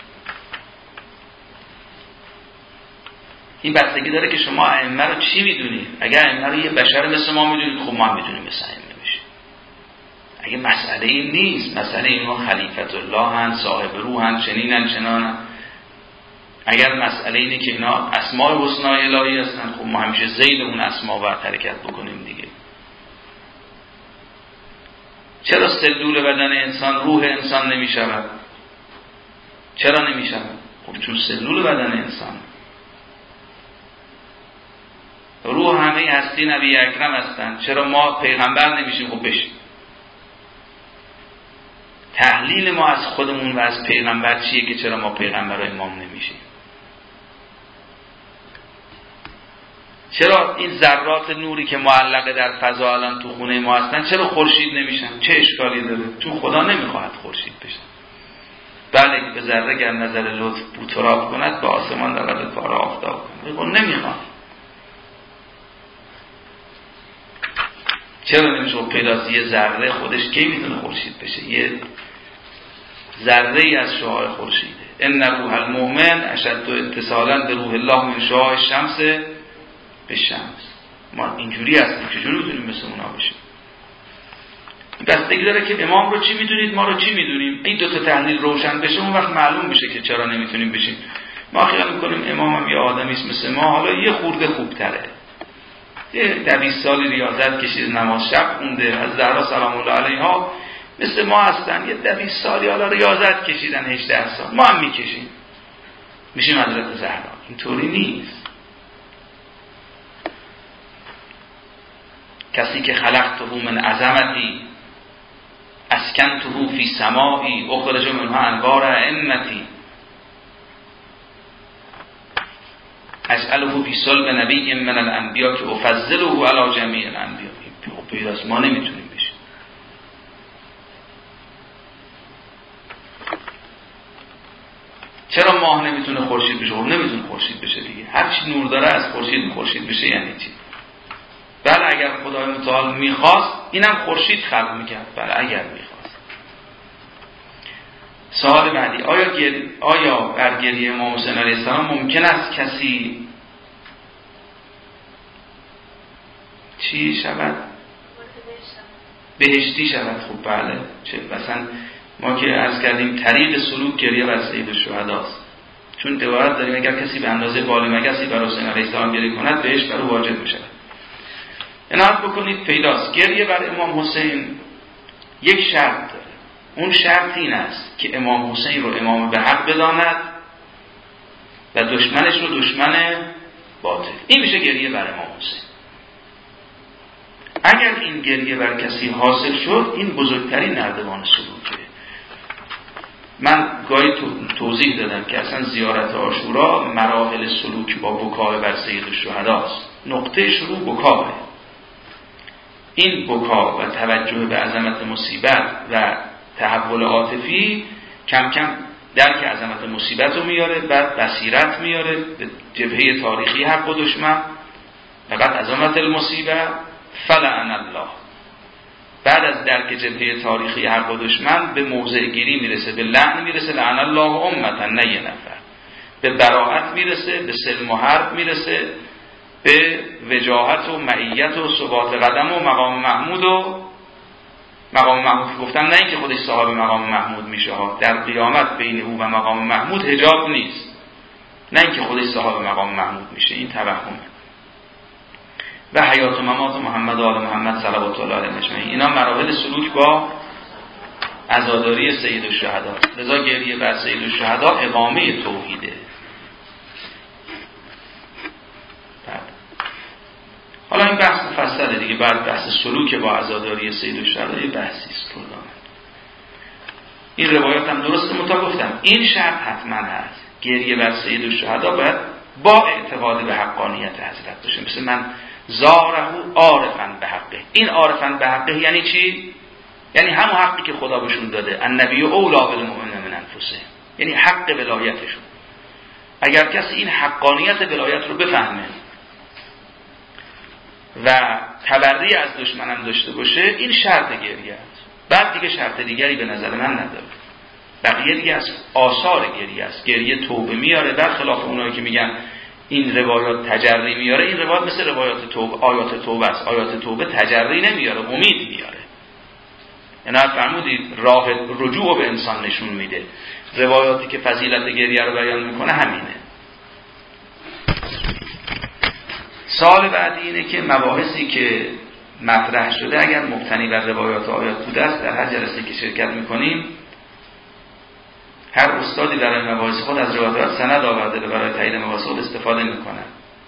این بستگی داره که شما ائمه رو چی میدونید. اگر ائمه رو یه بشر مثل ما میدونید، خب ما هم میدونیم مثل ائمه بشیم. اگه مسئله این نیست، مسئله اینو خلیفت الله هن، صاحب روح هن، چنینن چنانن. اگر مسئله اینه که اینا اسماء حسنای الهی هستن، خب ما همیشه زید اون اسما باید حرکت بکنیم دیگه. چرا سلول بدن انسان روح انسان نمیشود؟ چرا نمیشود؟ خب چون سلول بدن انسان روح همه هستی نبی اکرم هستن. چرا ما پیغمبر نمیشیم؟ خب بشیم. تحلیل ما از خودمون و از پیغمبر چیه که چرا ما پیغمبر و امام نمیشیم؟ چرا این ذرات نوری که معلقه در فضا الان تو خونه ما هستن چرا خورشید نمیشن؟ چه اشکالی داره؟ چون خدا نمیخواهد خورشید بشن. بله به ذره گر نظر لطف بوتراب کند به آسمان دقیقه کار آفتاب کند. نمیخواد. چرا نمیشه پیداست یه ذره خودش کی میتونه خورشید بشه؟ یه ذره ای از شعاع خورشیده. ان روح المؤمن اشد اتصالا به روح الله من شعاع الشمس به شمس. ما اینجوری هستیم، چجوری میتونیم مثل اونا بشیم؟ بستگی داره که امام رو چی میدونید، ما رو چی میدونیم. این دو تا تحلیل روشن بشه اون وقت معلوم میشه که چرا نمیتونیم بشیم. ما خیال میکنیم امام هم یه آدمی است مثل ما، حالا یه خورده خوبتره، یه 20 سالی ریاضت کشید، نماز شب خونده، از زهرا سلام الله علیها مثل ما هستن، یه 20 سالی حالا ریاضت کشیدن 18 سال، ما هم میکشیم، میشیم حضرت زهرا. اینطوری نیست. کسی که خلقته من عظمتی اسکنته فی سمائی اخرج منها انوار ائمتی اجعله فی صلب نبی من الانبیاء که افضله علی جمیع الانبیاء. پیداست ما نمیتونیم بشیم. چرا ماه نمیتونه خورشید بشه؟ نمیتونه خورشید بشه دیگه. هر چی نور داره از خورشید بشه یعنی چی؟ بله اگر خدای متعال میخواست اینم خورشید خلق میکرد. بله اگر میخواست. سوال بعدی، آیا بر گریه امام حسین علیه السلام ممکن است کسی چی شود؟ بهشتی شود. خب بله، چه مثلا ما که عرض کردیم طریق سلوک گریه بر سید الشهداست، چون روایت داریم اگر کسی به اندازه بالی مگسی بر حسین علیه السلام گریه کند بهشت بر او واجب میشود. عنایت بکنید پیداست گریه بر امام حسین یک شرط داره. اون شرط این است که امام حسین رو امام به حق بداند و دشمنش رو دشمن باطل. این میشه گریه بر امام حسین. اگر این گریه بر کسی حاصل شد این بزرگترین نردبان سلوکه. من گاهی توضیح دادم که اصلا زیارت عاشورا مراحل سلوک با بکای بر سید الشهداست. نقطه شروع بکاه. این بکا و توجه به عظمت مصیبت و تحول عاطفی کم کم درک عظمت مصیبت رو میاره، بعد بصیرت میاره به جبهه تاریخی حق و دشمن و بعد عظمت المصیبت فلعن الله. بعد از درک جبهه تاریخی حق و دشمن به موضع گیری میرسه، به لعن میرسه، لعن الله امتا، نه یه نفر. به براءت میرسه، به سلم و حرب میرسه، به وجاهت و معیت و ثبات قدم و مقام محمود. و مقام محمود گفتم نه اینکه خودش صاحب مقام محمود میشه ها، در قیامت بین او و مقام محمود حجاب نیست، نه اینکه خودش صاحب مقام محمود میشه، این توهمه. و حیات و ممات محمد و آل محمد صلوات الله علیه اجمعین. اینا مراحل سلوک با عزاداری سید الشهدا. لذا گریه بر سید الشهدا اقامه توحیده. حالا این بحث مفصله دیگه، بعد بحث سلوک با عزاداری سید الشهدا یه بحثی است کردم. این روایات هم درسته، گفتم این شرط حتما هست، گریه بر سید الشهدا باید با اعتقاد به حقانیت حضرت باشه. مثل من زاره عارفاً به حقه. این عارفاً به حقه یعنی چی؟ یعنی همون حقی که خدا بهشون داده، النبی اولی بالمؤمنین من انفسهم، یعنی حق ولایتشون. اگر کسی این حقانیت ولایت رو بفهمه و تبری از دشمنم داشته باشه، این شرط گریه است. بعد دیگه شرط دیگری به نظر من نداره. بقیه دیگه از آثار گریه است. گریه توبه میاره، برخلاف اونایی که میگن این روایات تجری میاره. این روایات مثل روایات توبه، آیات توبه است. آیات توبه تجری نمیاره، امید میاره. یعنی فرمودید راه رجوع به انسان نشون میده. روایاتی که فضیلت گریه رو بیان میکنه همینه. سوال بعدی اینه که مباحثی که مطرح شده اگر مبتنی بر روایات و آیات بوده است، در هر جلسه که شرکت میکنیم هر استادی در این مباحث خود از روایات سند آورده برای تایید مباحث خود استفاده میکنه.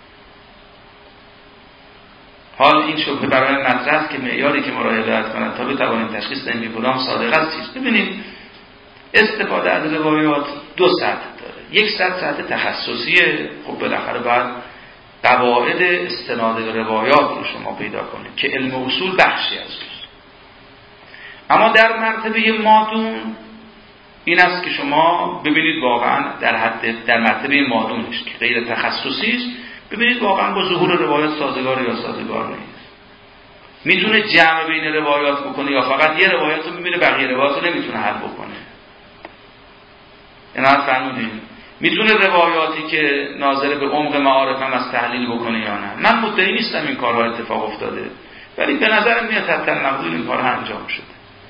حال این شبهه برای مطرح است که معیاری که ما را هدایت کند تا بتوانیم تشخیص دهیم کدام صادق است چیست. ببینید استفاده از روایات دو سطح داره. یک سطح تخصصیه، خب بالاخره باید قواعد استناد به روایات رو شما پیدا کنید که علم اصول بخشی از اون. اما در مرتبه مادون این است که شما ببینید واقعا در مرتبه مادونش که غیر تخصصی است، ببینید واقعا با ظهور روایات سازگار یا سازگار نیست. میتونه جمع بین روایات بکنه یا فقط یه روایت رو میبینه بقیه روایات رو نمیتونه حل بکنه. اینا فرمودین میتونه روایاتی که ناظر به عمق معارف هم از تحلیل بکنه یا نه. من مدعی نیستم این کارها اتفاق افتاده، ولی به نظرم میاد حتی مقدور این کارها انجام شده.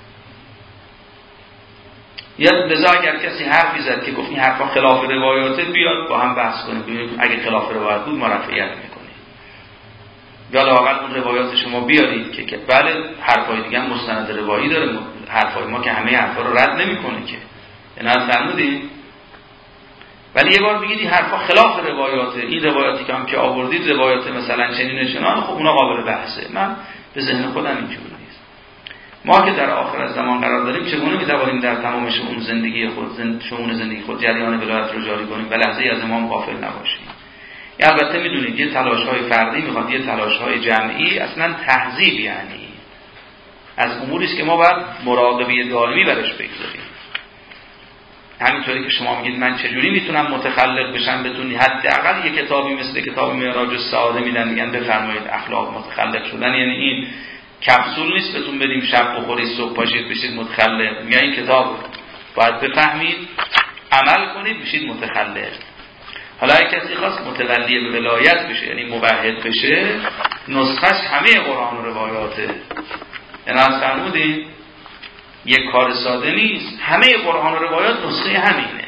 یا لذا اگر کسی حرفی زد که گفت این حرفا خلاف روایاته، بیاد با هم بحث کنیم ببینیم اگه خلاف روایت بود ما رفعیت میکنیم، یا لااقل اون روایات شما بیارید که بله حرفای دیگه هم مستند روایی داره، حرفای ما که همه حرفا رو رد نمیکنه که. اینا فرمودین ولی یه بار بگید این حرفا خلاف روایاته، این روایاتی که هم که آوردید روایات مثلا چنین و چنان، خب اونا قابل بحثه. من به ذهن خودم اینجور نیست. ما که در آخر زمان قرار داریم چگونه می‌توانیم در تمام شؤون زندگی خود شؤون زندگی خود جریان ولایت رو جاری کنیم و لحظه‌ای از امام غافل نباشیم؟ البته میدونید یه تلاش‌های فردی میخواد، یه تلاش‌های جمعی، اصلا تهذیب یعنی از اموری است که ما باید مراقبه دائمی برش بگذاریم. همینطوری که شما میگید من چجوری میتونم متخلق بشم، بتونی حداقل یه کتابی مثل کتاب معراج السعاده میدن میگن بفرمایید اخلاق متخلق شدن، یعنی این کپسول نیست بهتون بدیم شب بخورید صبح پاشید بشید متخلق. میگن این کتاب باید بفهمید، عمل کنید، بشید متخلق. حالا اگه کسی خواست متولی به ولایت بشه یعنی موحد بشه، نسخش همه قرآن و روایاته. یعنی از فرمودین یک کار ساده نیست، همه قرآن و روایات نسخه همینه.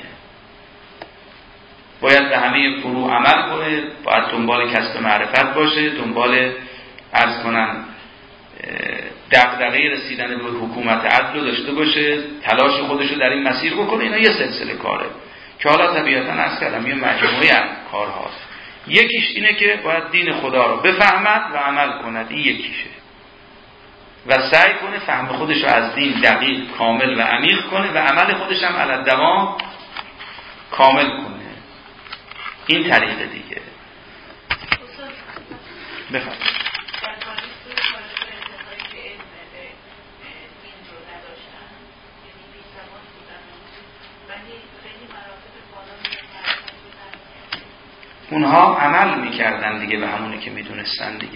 باید به همه فروع عمل کنه، باید دنبال کسب معرفت باشه، دنبال عرض کنم دغدغه رسیدن به حکومت عدل رو داشته باشه، تلاش خودش رو در این مسیر بکنه. اینا یه سلسله کاره که حالا طبیعتاً عرض کردم یه مجموعه از کارهاست. یکیش اینه که باید دین خدا رو بفهمد و عمل کند، این یکیشه، و سعی کنه فهم خودش رو از دین دقیق کامل و عمیق کنه و عمل خودش هم علی الدوام کامل کنه. این طریقه دیگه. بفرمایید. اونها عمل میکردن دیگه به همونه که میدونستن دیگه.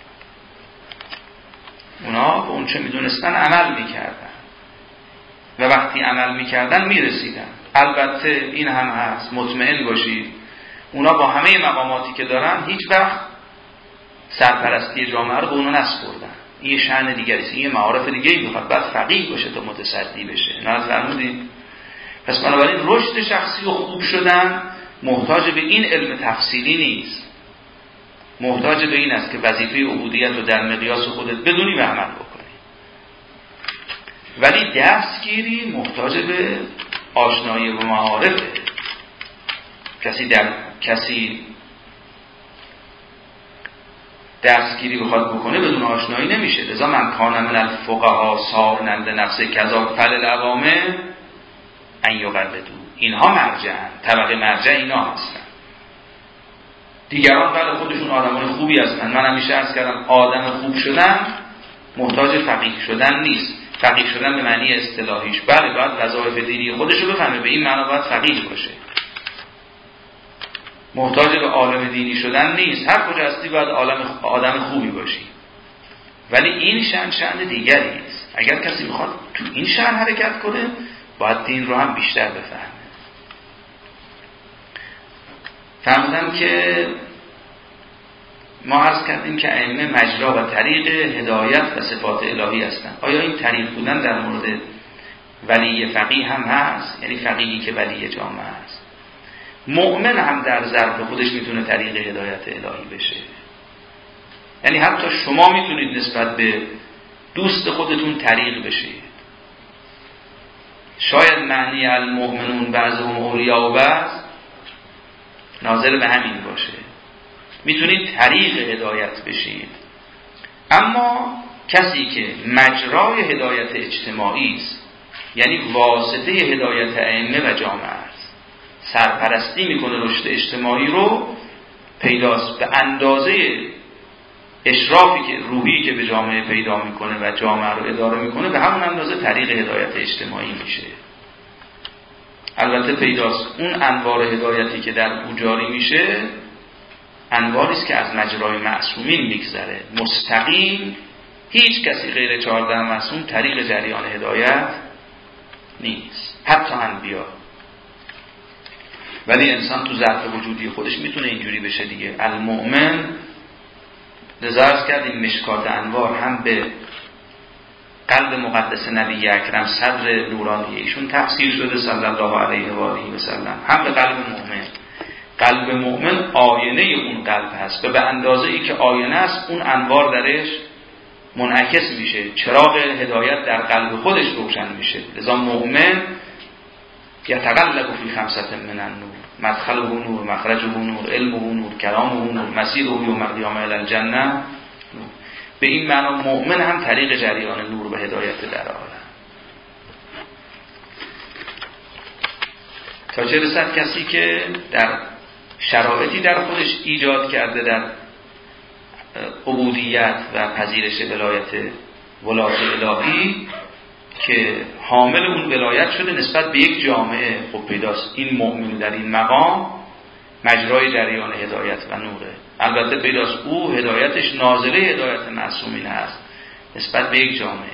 اونها به اون چه میدونستن عمل میکردن و وقتی عمل میکردن میرسیدن. البته این هم هست، مطمئن باشید اونا با همه مقاماتی که دارن هیچ وقت سرپرستی جامعه رو به اونا نسپردن. این شأن دیگری است، این معارف دیگه میخواد بعد فقیه باشه تا متصدی بشه. نه از فرمودید. پس بنابراین رشد شخصی و خوب شدن محتاج به این علم تفصیلی نیست، محتاج به این است که وظیفه عبودیت رو در مقیاس خودت بدونی و عمل بکنی. ولی دستگیری محتاج به آشنایی و معارفه. کسی دستگیری بخواد بکنه بدون آشنایی نمیشه. لذا من کان من الفقها صارنند نفسه کذا فل العوامه ان یقلدو. اینها مرجعن، طبقه مرجع اینا هستن. دیگران بله خودشون آدمای خوبی هستن. من همیشه عرض کردم آدم خوب شدن محتاج فقیه شدن نیست. فقیه شدن به معنی اصطلاحیش بله باید وظایف دینی خودش رو بفهمه، به این معنا باید فقیه باشه. محتاج به عالم دینی شدن نیست. هر کجا هستی باید آدم خوبی باشی. ولی این شأن دیگری است. اگر کسی میخواد تو این شأن حرکت کنه باید دین رو هم بیشتر بفهمه. فهمیدم که ما عرض کردیم که ائمه مجرا و طریق هدایت و صفات الهی هستند. آیا این طریق بودن در مورد ولی فقیه هم هست؟ یعنی فقیهی که ولی جامعه هست. مؤمن هم در ظرف خودش میتونه طریق هدایت الهی بشه. یعنی حتی شما میتونید نسبت به دوست خودتون طریق بشید. شاید معنی المؤمنون بعضهم اولیاء و بعض ناظر به همین باشه. میتونید طریق هدایت بشید. اما کسی که مجرای هدایت اجتماعی است، یعنی واسطه هدایت ائمه و جامعه است، سرپرستی میکنه رشد اجتماعی رو، پیداست به اندازه اشرافی که روحی که به جامعه پیدا میکنه و جامعه رو اداره میکنه به همون اندازه طریق هدایت اجتماعی میشه. البته پیداست اون انوار هدایتی که در او جاری میشه انواری است که از مجرای معصومین میگذره. مستقیم هیچ کسی غیر 14 معصوم طریق جریان هدایت نیست، حتی انبیا. ولی انسان تو ظرف وجودی خودش میتونه اینجوری بشه دیگه. المؤمن لذا کردیم مشکات انوار هم به قلب مقدس نبی اکرم صدر نورانی ایشون تفسیر شده صلی الله علیه و آله و سلم، هم به قلب مؤمن. قلب مؤمن آینه اون قلب هست و به اندازه ای که آینه است اون انوار درش منعکس میشه، چراغ هدایت در قلب خودش روشن میشه. لذا مؤمن یتقلب فی خمسة من النور، مدخله نور، مخرجه نور، علمه نور، کلامه نور، مسیره یوم القیامة الی الجنه. به این معنا مؤمن هم طریق جریان نور و هدایت در عالم. تا چه رسد کسی که در شرایطی در خودش ایجاد کرده در عبودیت و پذیرش ولایت الهی که حامل اون ولایت شده نسبت به یک جامعه، خب پیداست این مؤمن در این مقام مجرای جریان هدایت و نوره. البته پیداست او هدایتش نازله هدایت معصومین هست نسبت به یک جامعه.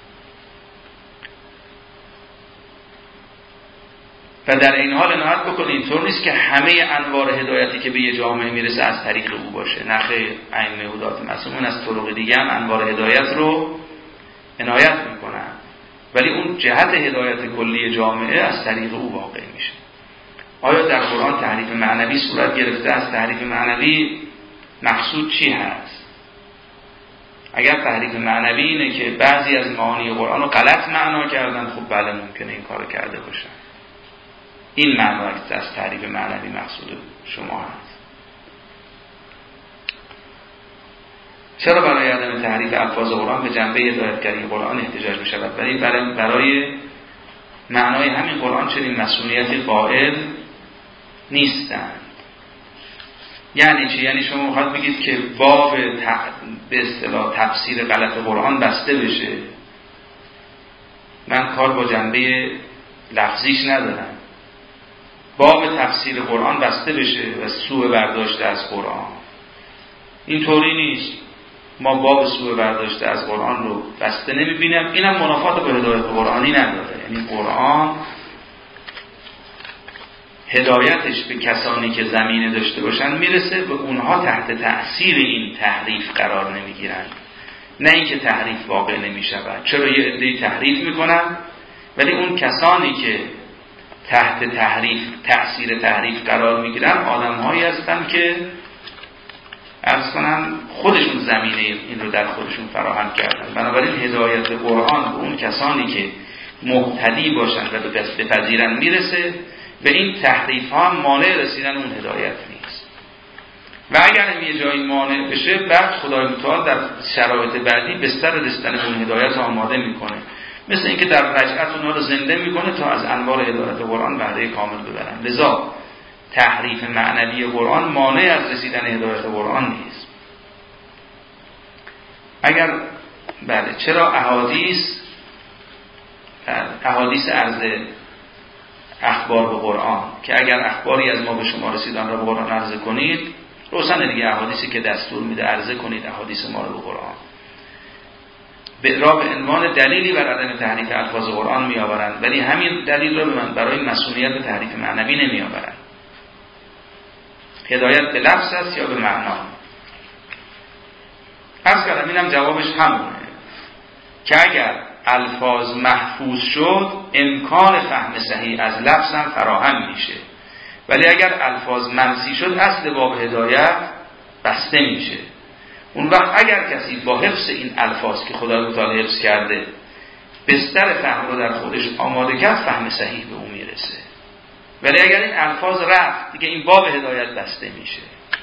و در این حال عنایت بکنید اینطور نیست که همه انوار هدایتی که به یه جامعه میرسه از طریق او باشه. نه خیر، ائمه هدایت معصومون از طرق دیگه هم انوار هدایت رو عنایت میکنن، ولی اون جهت هدایت کلی جامعه از طریق او واقع میشه. آیا در قرآن تحریف معنوی صورت گرفته؟ از تحریف معنوی مقصود چی هست؟ اگر تحریف معنوی اینه که بعضی از معانی قرآن رو غلط معنا کردن، خب بله ممکنه این کارو کرده باشن. این معنا از تحریف معنوی مقصود شما هست. چرا برای عدم تحریف الفاظ قرآن به جنبه هدایتگری قرآن احتجاج می شود؟ برای معنای همین قرآن چنین مسئولیتی قائل نیستند. یعنی چی؟ یعنی شما میخواد بگید که باب به اصطلاح تفسیر غلط قرآن بسته بشه. من کار با جنبه لفظیش ندارم. باب تفسیر قرآن بسته بشه و سوء برداشته از قرآن. اینطوری نیست. ما باب سوء برداشته از قرآن رو بسته نمیبینیم. اینم منافات با هدایت قرآنی نداره. یعنی قرآن هدایتش به کسانی که زمینه داشته باشن میرسه و اونها تحت تأثیر این تحریف قرار نمیگیرن. نه اینکه تحریف واقع نمیشود. چرا یه عده‌ای تحریف میکنن ولی اون کسانی که تحت تأثیر تحریف قرار میگیرن آدم‌هایی هستن که عرض کنم خودشون زمینه این رو در خودشون فراهم کردن. بنابراین هدایت قرآن به اون کسانی که مهتدی باشن و به دست بپذیرن میرسه و این تحریف ها هم مانع رسیدن اون هدایت نیست. و اگر هم یه جایی مانع بشه بعد خدای متعال در شرایط بعدی بستر رسیدن اون هدایت آماده میکنه. مثل اینکه در رجعت اونها رو زنده میکنه تا از انوار هدایت قرآن بهره کامل ببرن. لذا تحریف معنوی قرآن مانع از رسیدن هدایت قرآن نیست. اگر بله چرا احادیث عرض اخبار به قرآن که اگر اخباری از ما به شما رسید آن را به قرآن عرضه کنید، روشن دیگه احادیثی که دستور میده عرضه کنید احادیث ما رو به قرآن به عنوان دلیلی بر عدم تحریف الفاظ قرآن می آورند، ولی همین دلیل رو برای مسئولیت تحریف معنوی نمی آورند. هدایت به لفظ است یا به معنا؟ عرض کردم اینم جوابش همونه که اگر الفاظ محفوظ شد امکان فهم صحیح از لفظ هم فراهم میشه، ولی اگر الفاظ منسی شد اصل باب هدایت بسته میشه. اون وقت اگر کسی با حفظ این الفاظ که خدا تعالی حفظ کرده بستر فهم رو در خودش آماده کرد فهم صحیح به اون میرسه، ولی اگر این الفاظ رفت دیگه این باب هدایت بسته میشه.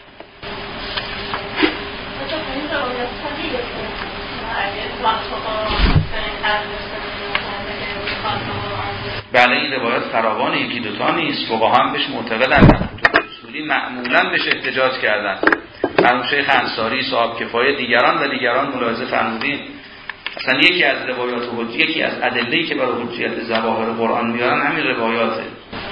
بله این روایت فراوان یکی دوتا نیست. فقها هم بهش معتقدن، در کتب اصولی معمولا بهش احتجاج کردن. مرحوم شیخ انصاری صاحب کفایه دیگران ملاحظه فرمودین اصلا یکی از روایات یکی از ادله‌ای که برای حجیت ظواهر قرآن میارن همین روایاته.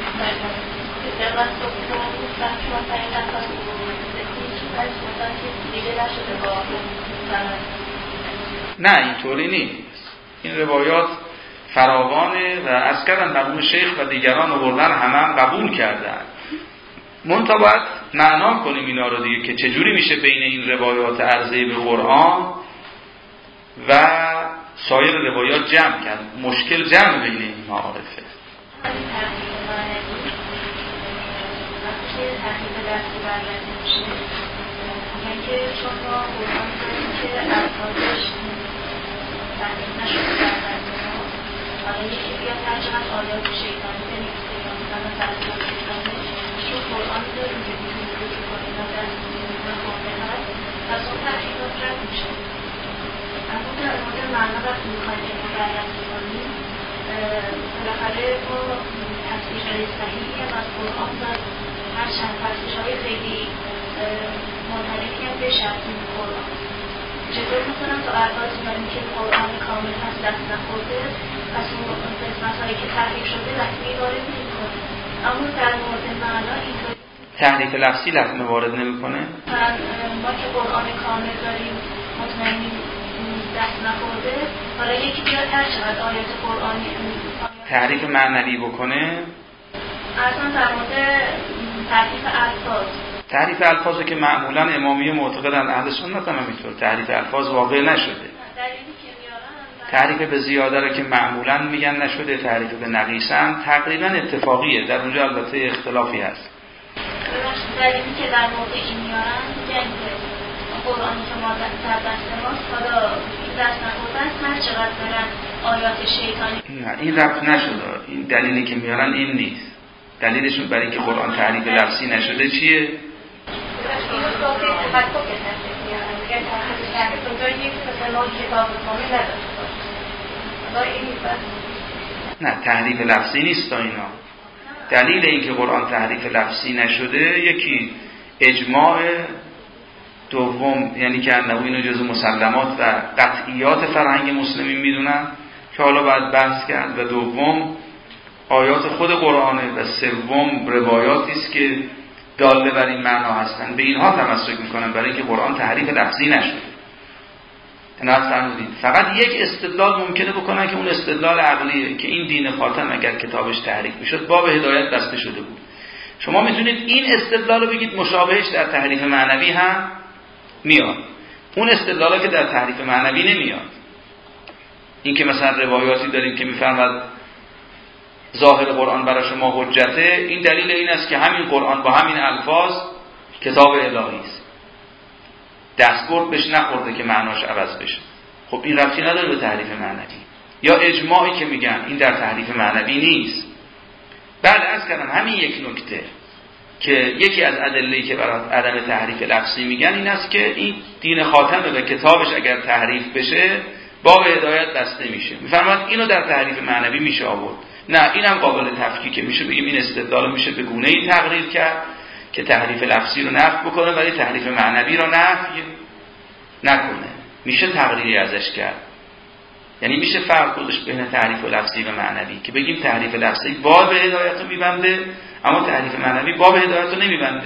نه اینطوری نیست. این روایات فراوانه و از کردن مرحوم شیخ و دیگران آوردن هم قبول کردن. منتها باید معنا کنیم اینا رو دیگه که چجوری میشه بین این روایات عرضه به قرآن و سایر روایات جمع کرد. مشکل جمع بین این معارفه. معنا وقتی میخوایم مقرر کنیم بالاخره ما تفسیرهای صحیحی از قرآن و هر چند تفسیرهای خیلی منحرفی هم بشه از این قرآن. چطور مثلا تو الفاظ میاریم که قرآن کامل هست دست نخورده، پس اون قسمت‌هایی که تحریف شده لطمه وارد نمی‌کنه. اما در مورد معنا اینطوری تحریف لفظی لطمه وارد نمی‌کنه. ما که قرآن کامل داریم مطمئنیم دست نخورده، حالا یکی بیاد هر چقدر آیات قرآنی تحریف معنوی بکنه. اصلا در مورد تحریف الفاظ، تحریف الفاظی که معمولا امامیه معتقدن، اهل سنت هم همینطور، تحریف الفاظ واقع نشده. تحریف به زیاده رو که معمولا میگن نشده، تحریف به نقیصن تقریبا اتفاقیه، در اونجا البته اختلافی هست. دلیلی که در موقع این میارن میگن که قرآنی که ما در دست ماست، حالا این دست نخورده هر چقدر برن آیات شیطانی. نه این ربط نشده، این دلیلی که میارن این نیست. دلیلشون برای اینکه قرآن تحریف لفظی نشده چیه؟ نه تحریف لفظی نیست اینا. دلیل اینکه قرآن تحریف لفظی نشده یکی اجماع، دوم یعنی که انه اینو جزو مسلمات و قطعیات فرهنگ مسلمین میدونن که حالا باید بحث کرد، و دوم آیات خود قرآنه، و سوم روایاتی است که داله بر این معنا هستن. به اینها تمسک میکنن برای اینکه قرآن تحریف لفظی نشده. فقط یک استدلال ممکنه بکنن که اون استدلال عقلیه که این دین خاتم اگر کتابش تحریف میشد باب هدایت بسته شده بود. شما میتونید این استدلال رو بگید مشابهش در تحریف معنوی هم میاد، اون استدلالا که در تحریف معنوی نمیاد. این که مثلا روایاتی داریم که میفرماد ظاهر قرآن برای شما حجته، این دلیل این است که همین قرآن با همین الفاظ کتاب الهی است، دستبرد بهش نخورده که معناش عوض بشه. خب این ربطی نداره به تحریف معنوی. یا اجماعی که میگن این در تحریف معنوی نیست. بعد از کردم همین یک نکته که یکی از ادله‌ای که برای عدم تحریف لفظی میگن این است که این دین خاتمه و کتابش اگر تحریف بشه باب هدایت بسته میشه. میفرماد اینو در تحریف معنوی میشه آورد. نه اینم قابل تفکیکه، میشه بگیم این استدلال میشه به گونه‌ای تقریر کرد که تحریف لفظی رو نفی بکنه ولی تحریف معنوی رو نفی نکنه. میشه تقریری ازش کرد. یعنی میشه فرق گذاشت بین تحریف لفظی و معنوی که بگیم تحریف لفظی باب هدایت رو میبنده اما تحریف معنوی باب هدایت رو نمیبنده.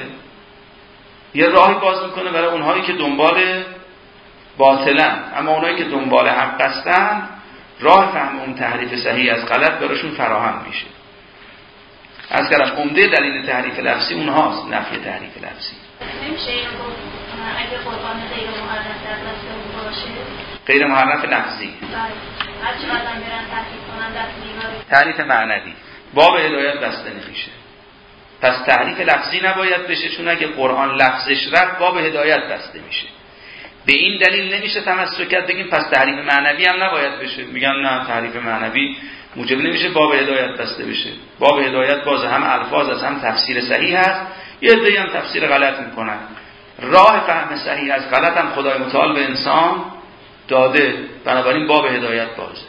یه راهی باز میکنه برای اونهایی که دنبال باطلن، اما اونهایی که دنبال حق هستن راه فهم اون تحریف صحیح از غلط براشون فراهم میشه. از کردم عمده دلیل تحریف لفظی اونهاست، نفی تحریف لفظی. نمیشه اگه قرآن غیر محرف در دست اون باشه، غیر محرف لفظی هر چقدر هم برن تحریف کنن دست دیواری تحریف معنوی باب هدایت بسته نمیشه. پس تحریف لفظی نباید بشه، چون اگه قرآن لفظش رفت باب هدایت بسته میشه. به این دلیل نمیشه تمسک کرد بگیم پس تحریف معنوی هم نباید بشه. میگم نه، تحریف معنوی موجب نمیشه باب هدایت بسته بشه. باب هدایت باز هم الفاظ از هم تفسیر صحیح هست، یه عده‌ای هم تفسیر غلط میکنن. راه فهم صحیح از غلط هم خدای متعال به انسان داده، بنابراین باب هدایت بازه.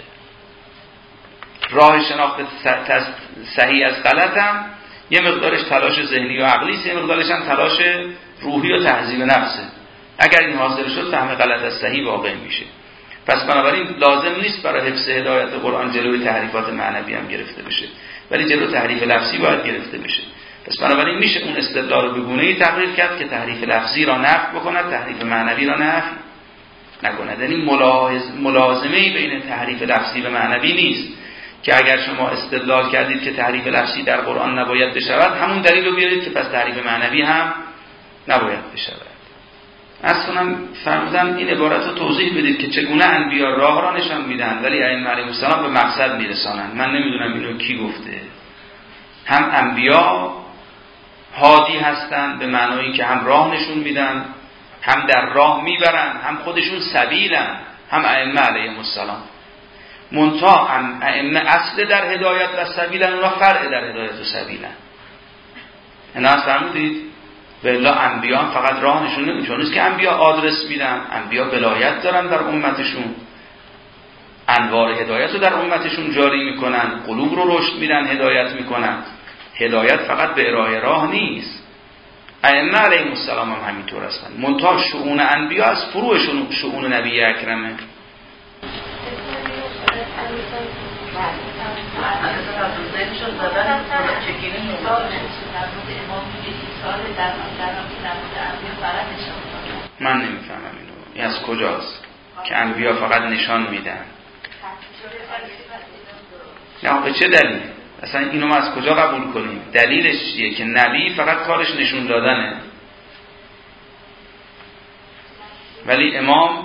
راه شناخت صحیح از غلط هم یه مقدارش تلاش ذهنی و عقلی است، یه مقدارش هم تلاش روحی و تهذیب نفسه. اگر این حاصل شد فهم غلط از صحیح واقع میشه. پس بنابراین لازم نیست برای حفظ هدایت قرآن جلوی تحریفات معنوی هم گرفته بشه، ولی جلو تحریف لفظی باید گرفته بشه. پس بنابراین میشه اون استدلال رو به گونه‌ای تقریر کرد که تحریف لفظی را نفی بکند، تحریف معنوی را نفی نکند. یعنی ملازمه‌ای بین تحریف لفظی و معنوی نیست که اگر شما استدلال کردید که تحریف لفظی در قرآن نباید بشود، همون دلیل رو بیارید که پس تحریف معنوی هم نباید بشود. اصلا فرمودن این عبارت رو توضیح بدید که چگونه انبیا راه را نشان میدن ولی ائمه علیهم السلام به مقصد میرسانند. من نمیدونم اینو کی گفته. هم انبیا هادی هستند به معنایی که هم راه نشون میدن، هم در راه میبرن، هم خودشون سبیلن، هم ائمه علیهم السلام. منتها ائمه اصل در هدایت و سبیلن، اونا فرع در هدایت و سبیلن. اینا فرمودید بلا انبیا هم فقط راه نشون نمیدن، چون نیست که انبیا آدرس میدن، انبیا ولایت دارن در امتشون. انوار هدایت رو در امتشون جاری میکنن، قلوب رو رشد میدن، هدایت میکنن. هدایت فقط به ارائه راه نیست. ائمه علیهم السلام هم همینطور هستن. منتها شؤون انبیا از فروع شؤون نبی اکرمه. من نمیفهمم اینو. این از کجاست که انبیا فقط نشان میدن؟ نه به چه دلیل؟ اصلا اینو ما از کجا قبول کنیم؟ دلیلش چیه که نبی فقط کارش نشون دادنه، ولی امام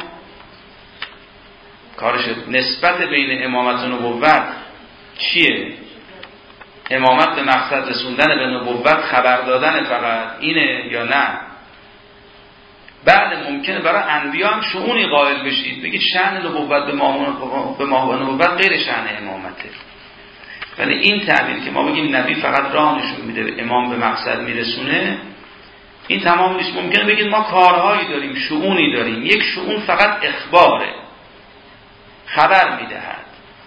کارش نسبت بین امامت و نبوت چیه؟ امامت به مقصد رسوندن به نبوت خبر دادن فقط اینه یا نه؟ بعد ممکنه برای انبیا هم شؤونی قائل بشید، بگید شأن نبوت به ما نبوت غیر شأن امامته، ولی این تعبیر که ما بگیم نبی فقط راه نشون میده به امام به مقصد میرسونه، این تمام نیست. ممکنه بگید ما کارهایی داریم، شؤونی داریم. یک شؤون فقط اخباره، خبر میدهد،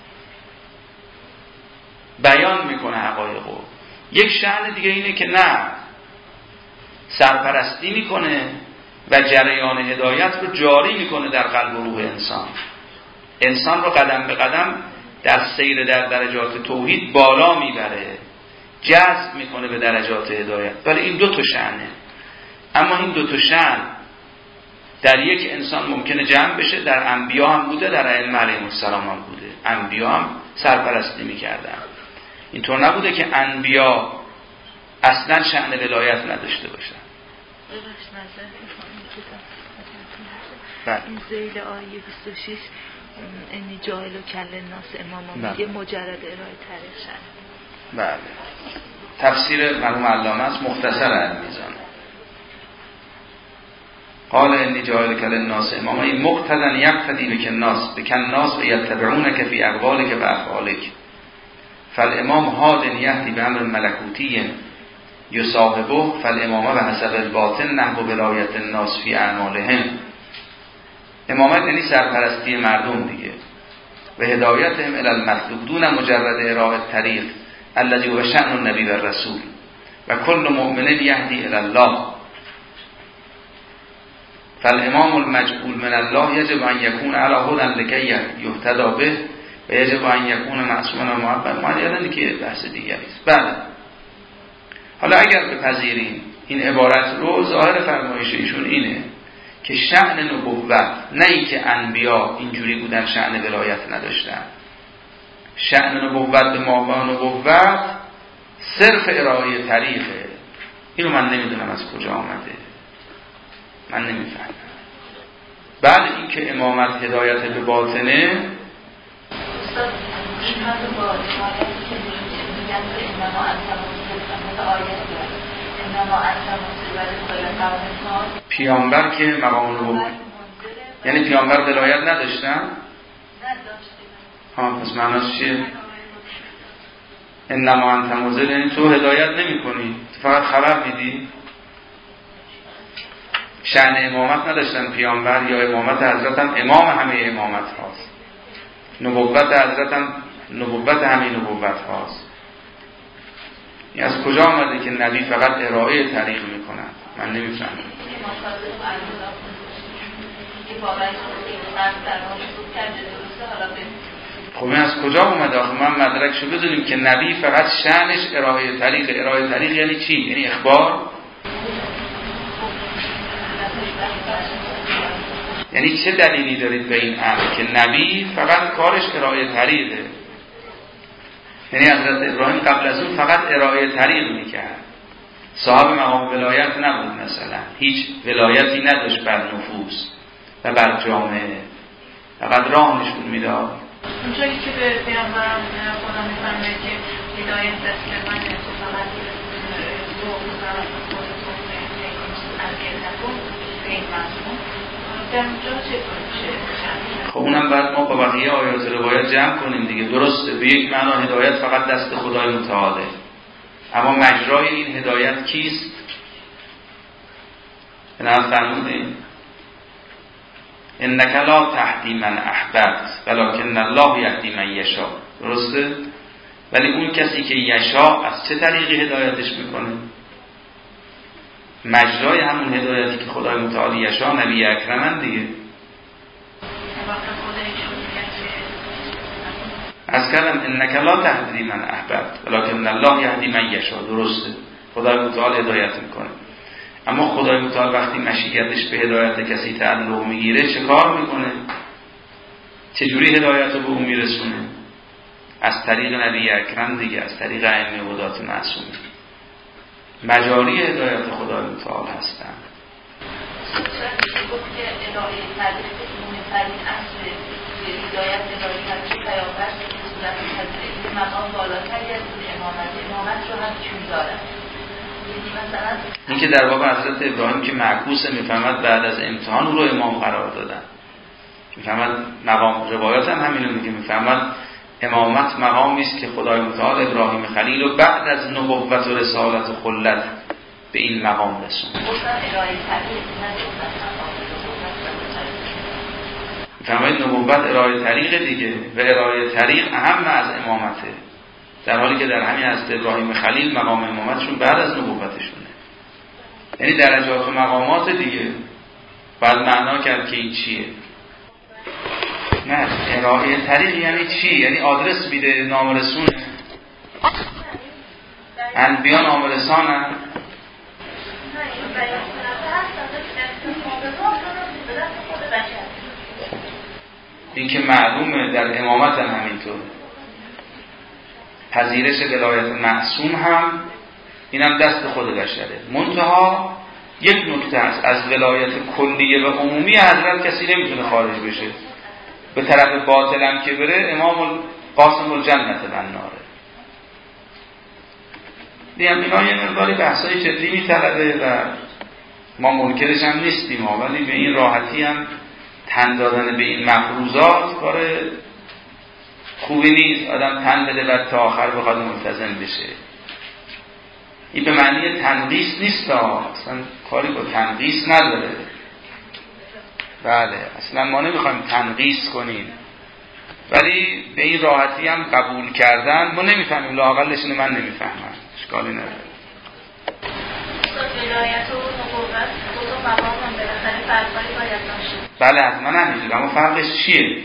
بیان میکنه حقایقو. یک شأن دیگه اینه که نه، سرپرستی میکنه و جریان هدایت رو جاری میکنه در قلب و روح انسان. انسان رو قدم به قدم در سیر در درجات توحید بالا میبره، جذب میکنه به درجات هدایت. ولی این دو تا شأنه. اما این دو تا شأن در یک انسان ممکنه جمع بشه. در انبیا هم بوده، در ائمه علیهم السلام هم بوده. انبیا هم سرپرستی میکردن. اینطور نبوده که انبیا اصلا شأن ولایت نداشته باشن. این ذیل آیه 26 انی جاهل و کل ناس امام میگه مجرد ارائه طریق شأن. بله، تفسیر مرحوم علامه است، مختصر المیزان. قال انی جاهل کل ناس امام، این مقتدن یقتدی بک الناس بکن ناس و یتبعونک فی اقوالک و افعالک، فالامام هاد یهدی به امر ملکوتی یصاحبه، فالامامه به حسب الباطن نحو ولایت الناس فی اعمالهم. امامت یعنی سرپرستی مردم دیگه. و هدایتهم الی المطلوب دون مجرد ارائه طریق الذی هو شأن النبی و الرسول و کل مؤمن یهدی الی الله، فالامام المجعول من الله یجب ان یکون علی هدی لکی یهتدی به و یجب ان یکون معصوما و معبدا. یعنی که بحث دیگری است. بله، حالا اگر بپذیریم این عبارت رو، ظاهر فرمایش ایشون اینه که شأن نبوت، نه ای که انبیا اینجوری بودن شأن ولایت نداشتن. شأن نبوت به ما و نبوت صرف ارائه طریقه. اینو من نمیدونم از کجا آمده، من نمیفهمم. بعد این که امامت هدایت به باطنه، این ها رو با شمایتی که میگن که انما انت مثل آیت داره، انما انت مثل پیامبر که مقام نبوت، یعنی پیامبر ولایت نداشتن؟ پس معناش چیه؟ انما انت منزل، یعنی تو هدایت نمی کنی، فقط خبر میدی. شأن امامت نداشتن پیامبر، یا امامت حضرت هم امام همه امامت هاست، نبوت حضرت هم نبوت همه نبوت هاست. این از کجا آمده که نبی فقط ارائه طریق میکنن؟ من نمیفهمم. خب این از کجا اومده؟ آخه من مدرکشو بدونیم که نبی فقط شأنش ارائه طریق. ارائه طریق یعنی چی؟ یعنی اخبار. یعنی چه دلیلی دارید به این امر که نبی فقط کارش ارائه طریقه؟ یعنی حضرت ابراهیم قبل از اون فقط ارائه طریق میکرد، صاحب مقام ولایت نبود، مثلا هیچ ولایتی نداشت بر نفوس و بر جامعه، فقط راه نشون میداد. اونجایی که به پیامبران خدا میفرمه که هدایت دست که من فقط رو خودت از گردکون به این مضمون در اونجا چه خب اونم باید ما با بقیه آیات روایت جمع کنیم دیگه. درسته به یک معنا هدایت فقط دست خدای متعاله، اما مجرای این هدایت کیست؟ نه فرمودیم انک لا تهدی من احببت ولکن الله یهدی من یشاء. درسته؟ ولی اون کسی که یشاء از چه طریقی هدایتش میکنه؟ مجرای همون هدایتی که خدای متعال یشاء نبی اکرمن دیگه. از کردم انک لا تهدی من احببت ولکن الله یهدی من یشاء. درسته؟ خدای متعال هدایت میکنه، اما خدای متعال وقتی مشیتش به هدایت کسی تعلق میگیره چه کار میکنه؟ چجوری هدایت رو به اون میرسونه؟ از طریق نبی اکرم دیگه، از طریق ائمه هدات معصومین. مجاری هدایت خدای متعال هستن. این که در واقع حضرت ابراهیم که معکوسه میفهمد بعد از امتحان او رو امام قرار دادن، میفهمد مقام روایات هم همینو میگه، میفهمد امامت مقامی است که خدای متعال ابراهیم خلیل رو بعد از نبوت و رسالت و خلت به این مقام رسوند. میفهمید نبوت ارائه طریق دیگه و ارائه طریق اهم از امامته، در حالی که در همین حضرت ابراهیم خلیل مقام امامتشون بعد از نبوتشونه. یعنی درجات و مقامات دیگه. بعد معنا کرد که این چیه؟ نه، ارائه طریق یعنی چی؟ یعنی آدرس میده، نامرسونه. انبیا نامرسانن. این که معلومه در امامت هم همینطور. پذیرش ولایت معصوم هم اینم دست خود بشره. منتها یک نکته است، از ولایت کلیه و عمومی حضرت کسی نمیتونه خارج بشه. به طرف باطلم که بره امام قاسم الجنت بناره. دیگه اینا یه مقداری بحثای جدی میطلبه و ما منکرش هم نیستیم، ولی به این راحتی هم تن دادن به این مفروضات کار خوبی نیست. آدم تن بده و تا آخر بخواد ملتزم بشه. این به معنی تنقیص نیست، اصلا کاری با تنقیص نداره. بله، اصلا ما نمیخوایم تنقیص کنیم، ولی به این راحتی هم قبول کردن ما نمیفهمیم. لااقلش اینو من نمیفهمم، اشکالی نداره. ولایت و نبوت دو تا مقام هم بالاخره فرقایی باید داشته. بله حتما همینجوره، اما فرقش چیه؟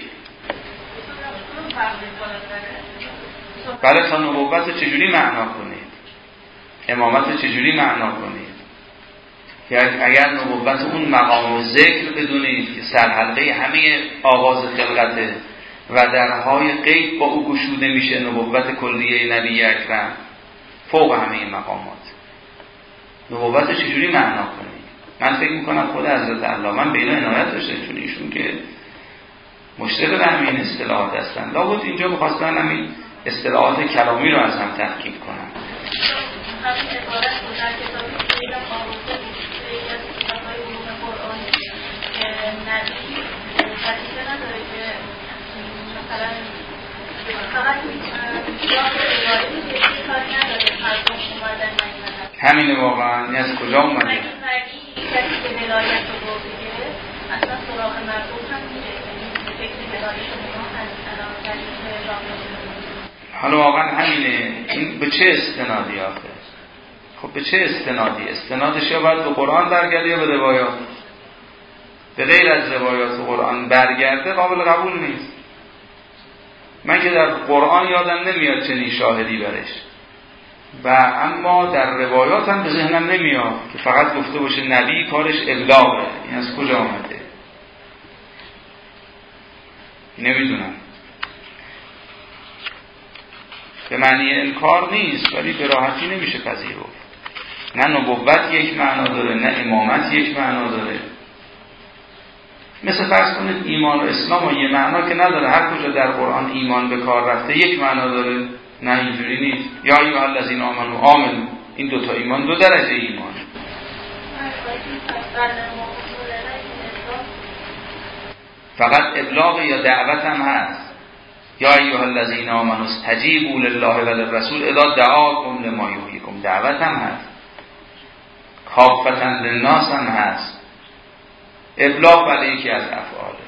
بله، تا نبوت چجوری معنا کنید؟ امامت چجوری معنا کنید؟ که اگر نبوت اون مقام ذکر بدونید که سرحلقه همه آغاز خلقته و درهای غیب با او گشوده میشه، نبوت کلیه نبی اکرم فوق همه مقامات، نبوت چجوری معنا کنید؟ من فکر میکنم خود حضرت علامه به اینا عنایت داشته، چون ایشون که مشرف به همین اصطلاحات هستن. لابد اینجا بخواستن همین اصطلاحات کلامی رو از هم تحقیق کنن. همین عبارت رو در کتابی خیلی آورده بود که یکی از کتاب‌های علوم قرآنی که نبی خلیفه نداره که مثلا فقط جا به ارائه میده، کاری نداره مردم اومدن نگیدن. همینه واقعا. این از کجا اومده؟ اگه نبی کسی که ولایت رو بگیره اصلا سراغ مردم هم میره، فکر ولایت اونا هست الان خلیفه راه میده. حالا واقعا همینه. این به چه استنادی آخه؟ خب به چه استنادی؟ استنادش یا باید به قرآن برگرده یا به روایات. به غیر از روایات و قرآن برگرده قابل قبول نیست. من که در قرآن یادم نمیاد چنین شاهدی برش، و اما در روایات هم به ذهنم نمیاد که فقط گفته باشه نبی کارش ابلاغه. این از کجا آمده؟ نمیدونم. به معنی انکار نیست، ولی به راحتی نمیشه پذیرفت. نه نبوت یک معنا داره، نه امامت یک معنا داره. مثل فرض کنید ایمان و اسلام و یه معنا که نداره. هر کجا در قرآن ایمان به کار رفته یک معنا داره. نه اینجوری نیست. یا ایها الذین آمنوا آمنوا. این دوتا ایمان دو درجه ایمان. فقط ابلاغ یا دعوت هم هست. یا ایها الذین آمنوا استجیبوا لله و للرسول اذا دعاکم لما یحییکم. دعوت هم هست. کافة للناس هم هست. ابلاغ برای یکی از افعاله.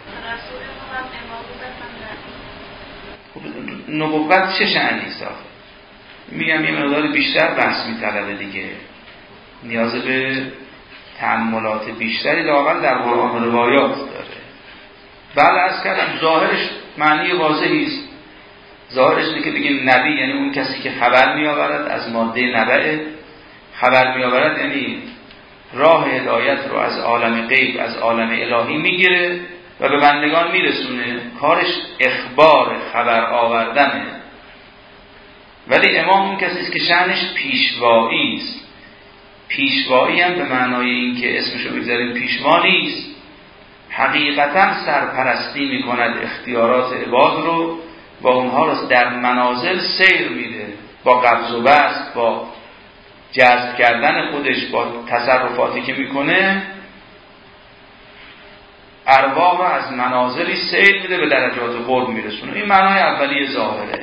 نبوت چه شأنی ساخت؟ میگم یه مقدار بیشتر بحث میطلبه دیگه، نیاز به تأملات بیشتری لااقل در قرآن روایات داره. بله از کردم ظاهرش معنی واضحی است. ظاهرش اینه که بگیم نبی یعنی اون کسی که خبر میآورد، از ماده نبأ خبر میآورد، یعنی راه هدایت رو از عالم غیب، از عالم الهی میگیره و به بندگان میرسونه. کارش اخبار، خبر آوردنه. ولی امام اون کسی است که شأنش پیشوایی است. پیشوایی هم به معنای این که اسمشو بگذاریم پیشوا نیست، حقیقتا سرپرستی میکند اختیارات عباد رو و اونها رو در منازل سیر میده، با قبض و بسط، با جذب کردن خودش، با تصرفاتی که میکنه ارواح رو از منازلی سیر میده به درجات قرب میرسونه. این معنای اولیه ظاهره.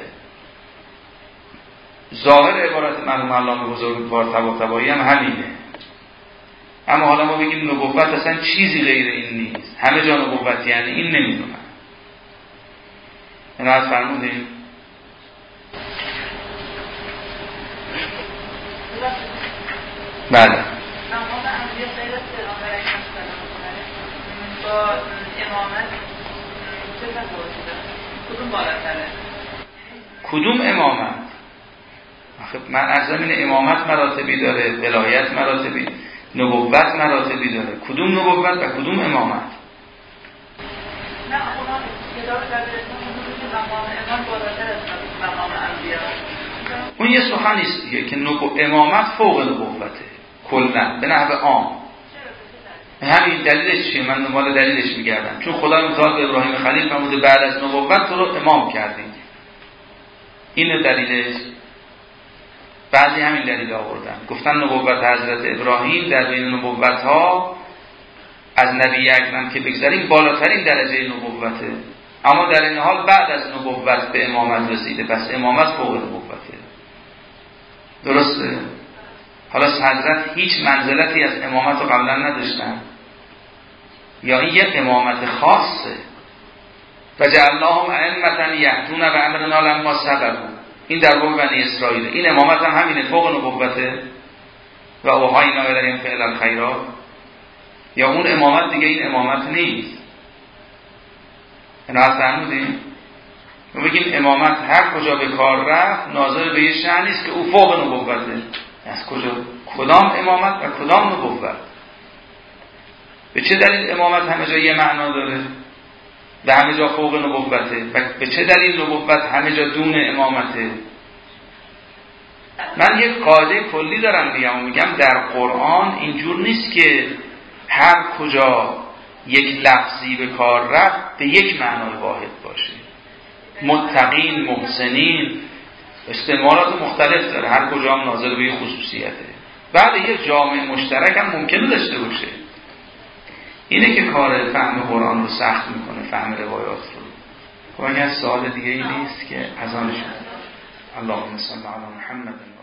ظاهر عبارت مرحوم علامه بزرگوار طباطبایی هم همینه. اما حالا ما بگیم نبوت اصلا چیزی غیر این نیست، همه جا نبوت یعنی این نمیدونم. اینا از فرمودیم بله. با امامت چه تفاوتی داره؟ کدوم بالاتره؟ کدوم امامت؟ من از زمین امامت مراتبی داره، ولایت مراتبی، نبوت مراتبی داره. کدوم نبوت و کدوم امامت؟ نه اونا کتاب دبیرستان میگه مقام امام بالاتر از مقام انبیا. اون یه سخنی است دیگه که امامت فوق نبوته کلا به نحو عام. همین دلیلش چیه؟ من دنبال دلیلش میگردم. چون خدا متعال به ابراهیم خلیل فرموده بعد از نبوت تو رو امام کردیم. این دلیلش. بعضی همین دلیل آوردن، گفتن نبوت حضرت ابراهیم در بین نبوت ها از نبی اکرم که بگذاریم بالاترین درجه نبوته، اما در این حال بعد از نبوت به امامت رسیده، پس امامت فوق نبوته. درسته؟ حالا حضرت هیچ منزلتی از امامت رو قبلا نداشتن یا این یک امامت خاصه؟ و جعلناهم ائمة یهدون بامرنا لما صبروا. این در قوم بنی اسرائیل. این امامت هم همینه، فوق نبوته. و اوحینا الیهم فعل الخیرات. یا اون امامت دیگه این امامت نیست. اینا فهمیدین؟ ما بگیم امامت هر کجا به کار رفت ناظر به یه شأنی است که او فوق نبوته. از کجا؟ کدام امامت و کدام نبوت؟ به چه دلیل امامت همه جا یه معنا داره و همه جا فوق نبوته و به چه دلیل نبوت همه جا دون امامته؟ من یک قاعده کلی دارم میگم در قرآن اینجور نیست که هر کجا یک لفظی به کار رفت به یک معنای واحد باشه. متقین، محسنین استعمالات مختلف داره، هر کجا هم ناظر به خصوصیته. بعد یک جامعه مشترک هم ممکنه داشته باشه. اینه که کار فهم قرآن رو سخت میکنه، فهم روایات رو. خب اگر سوال دیگه ای نیست که اذان شد. اللهم صل علی محمد.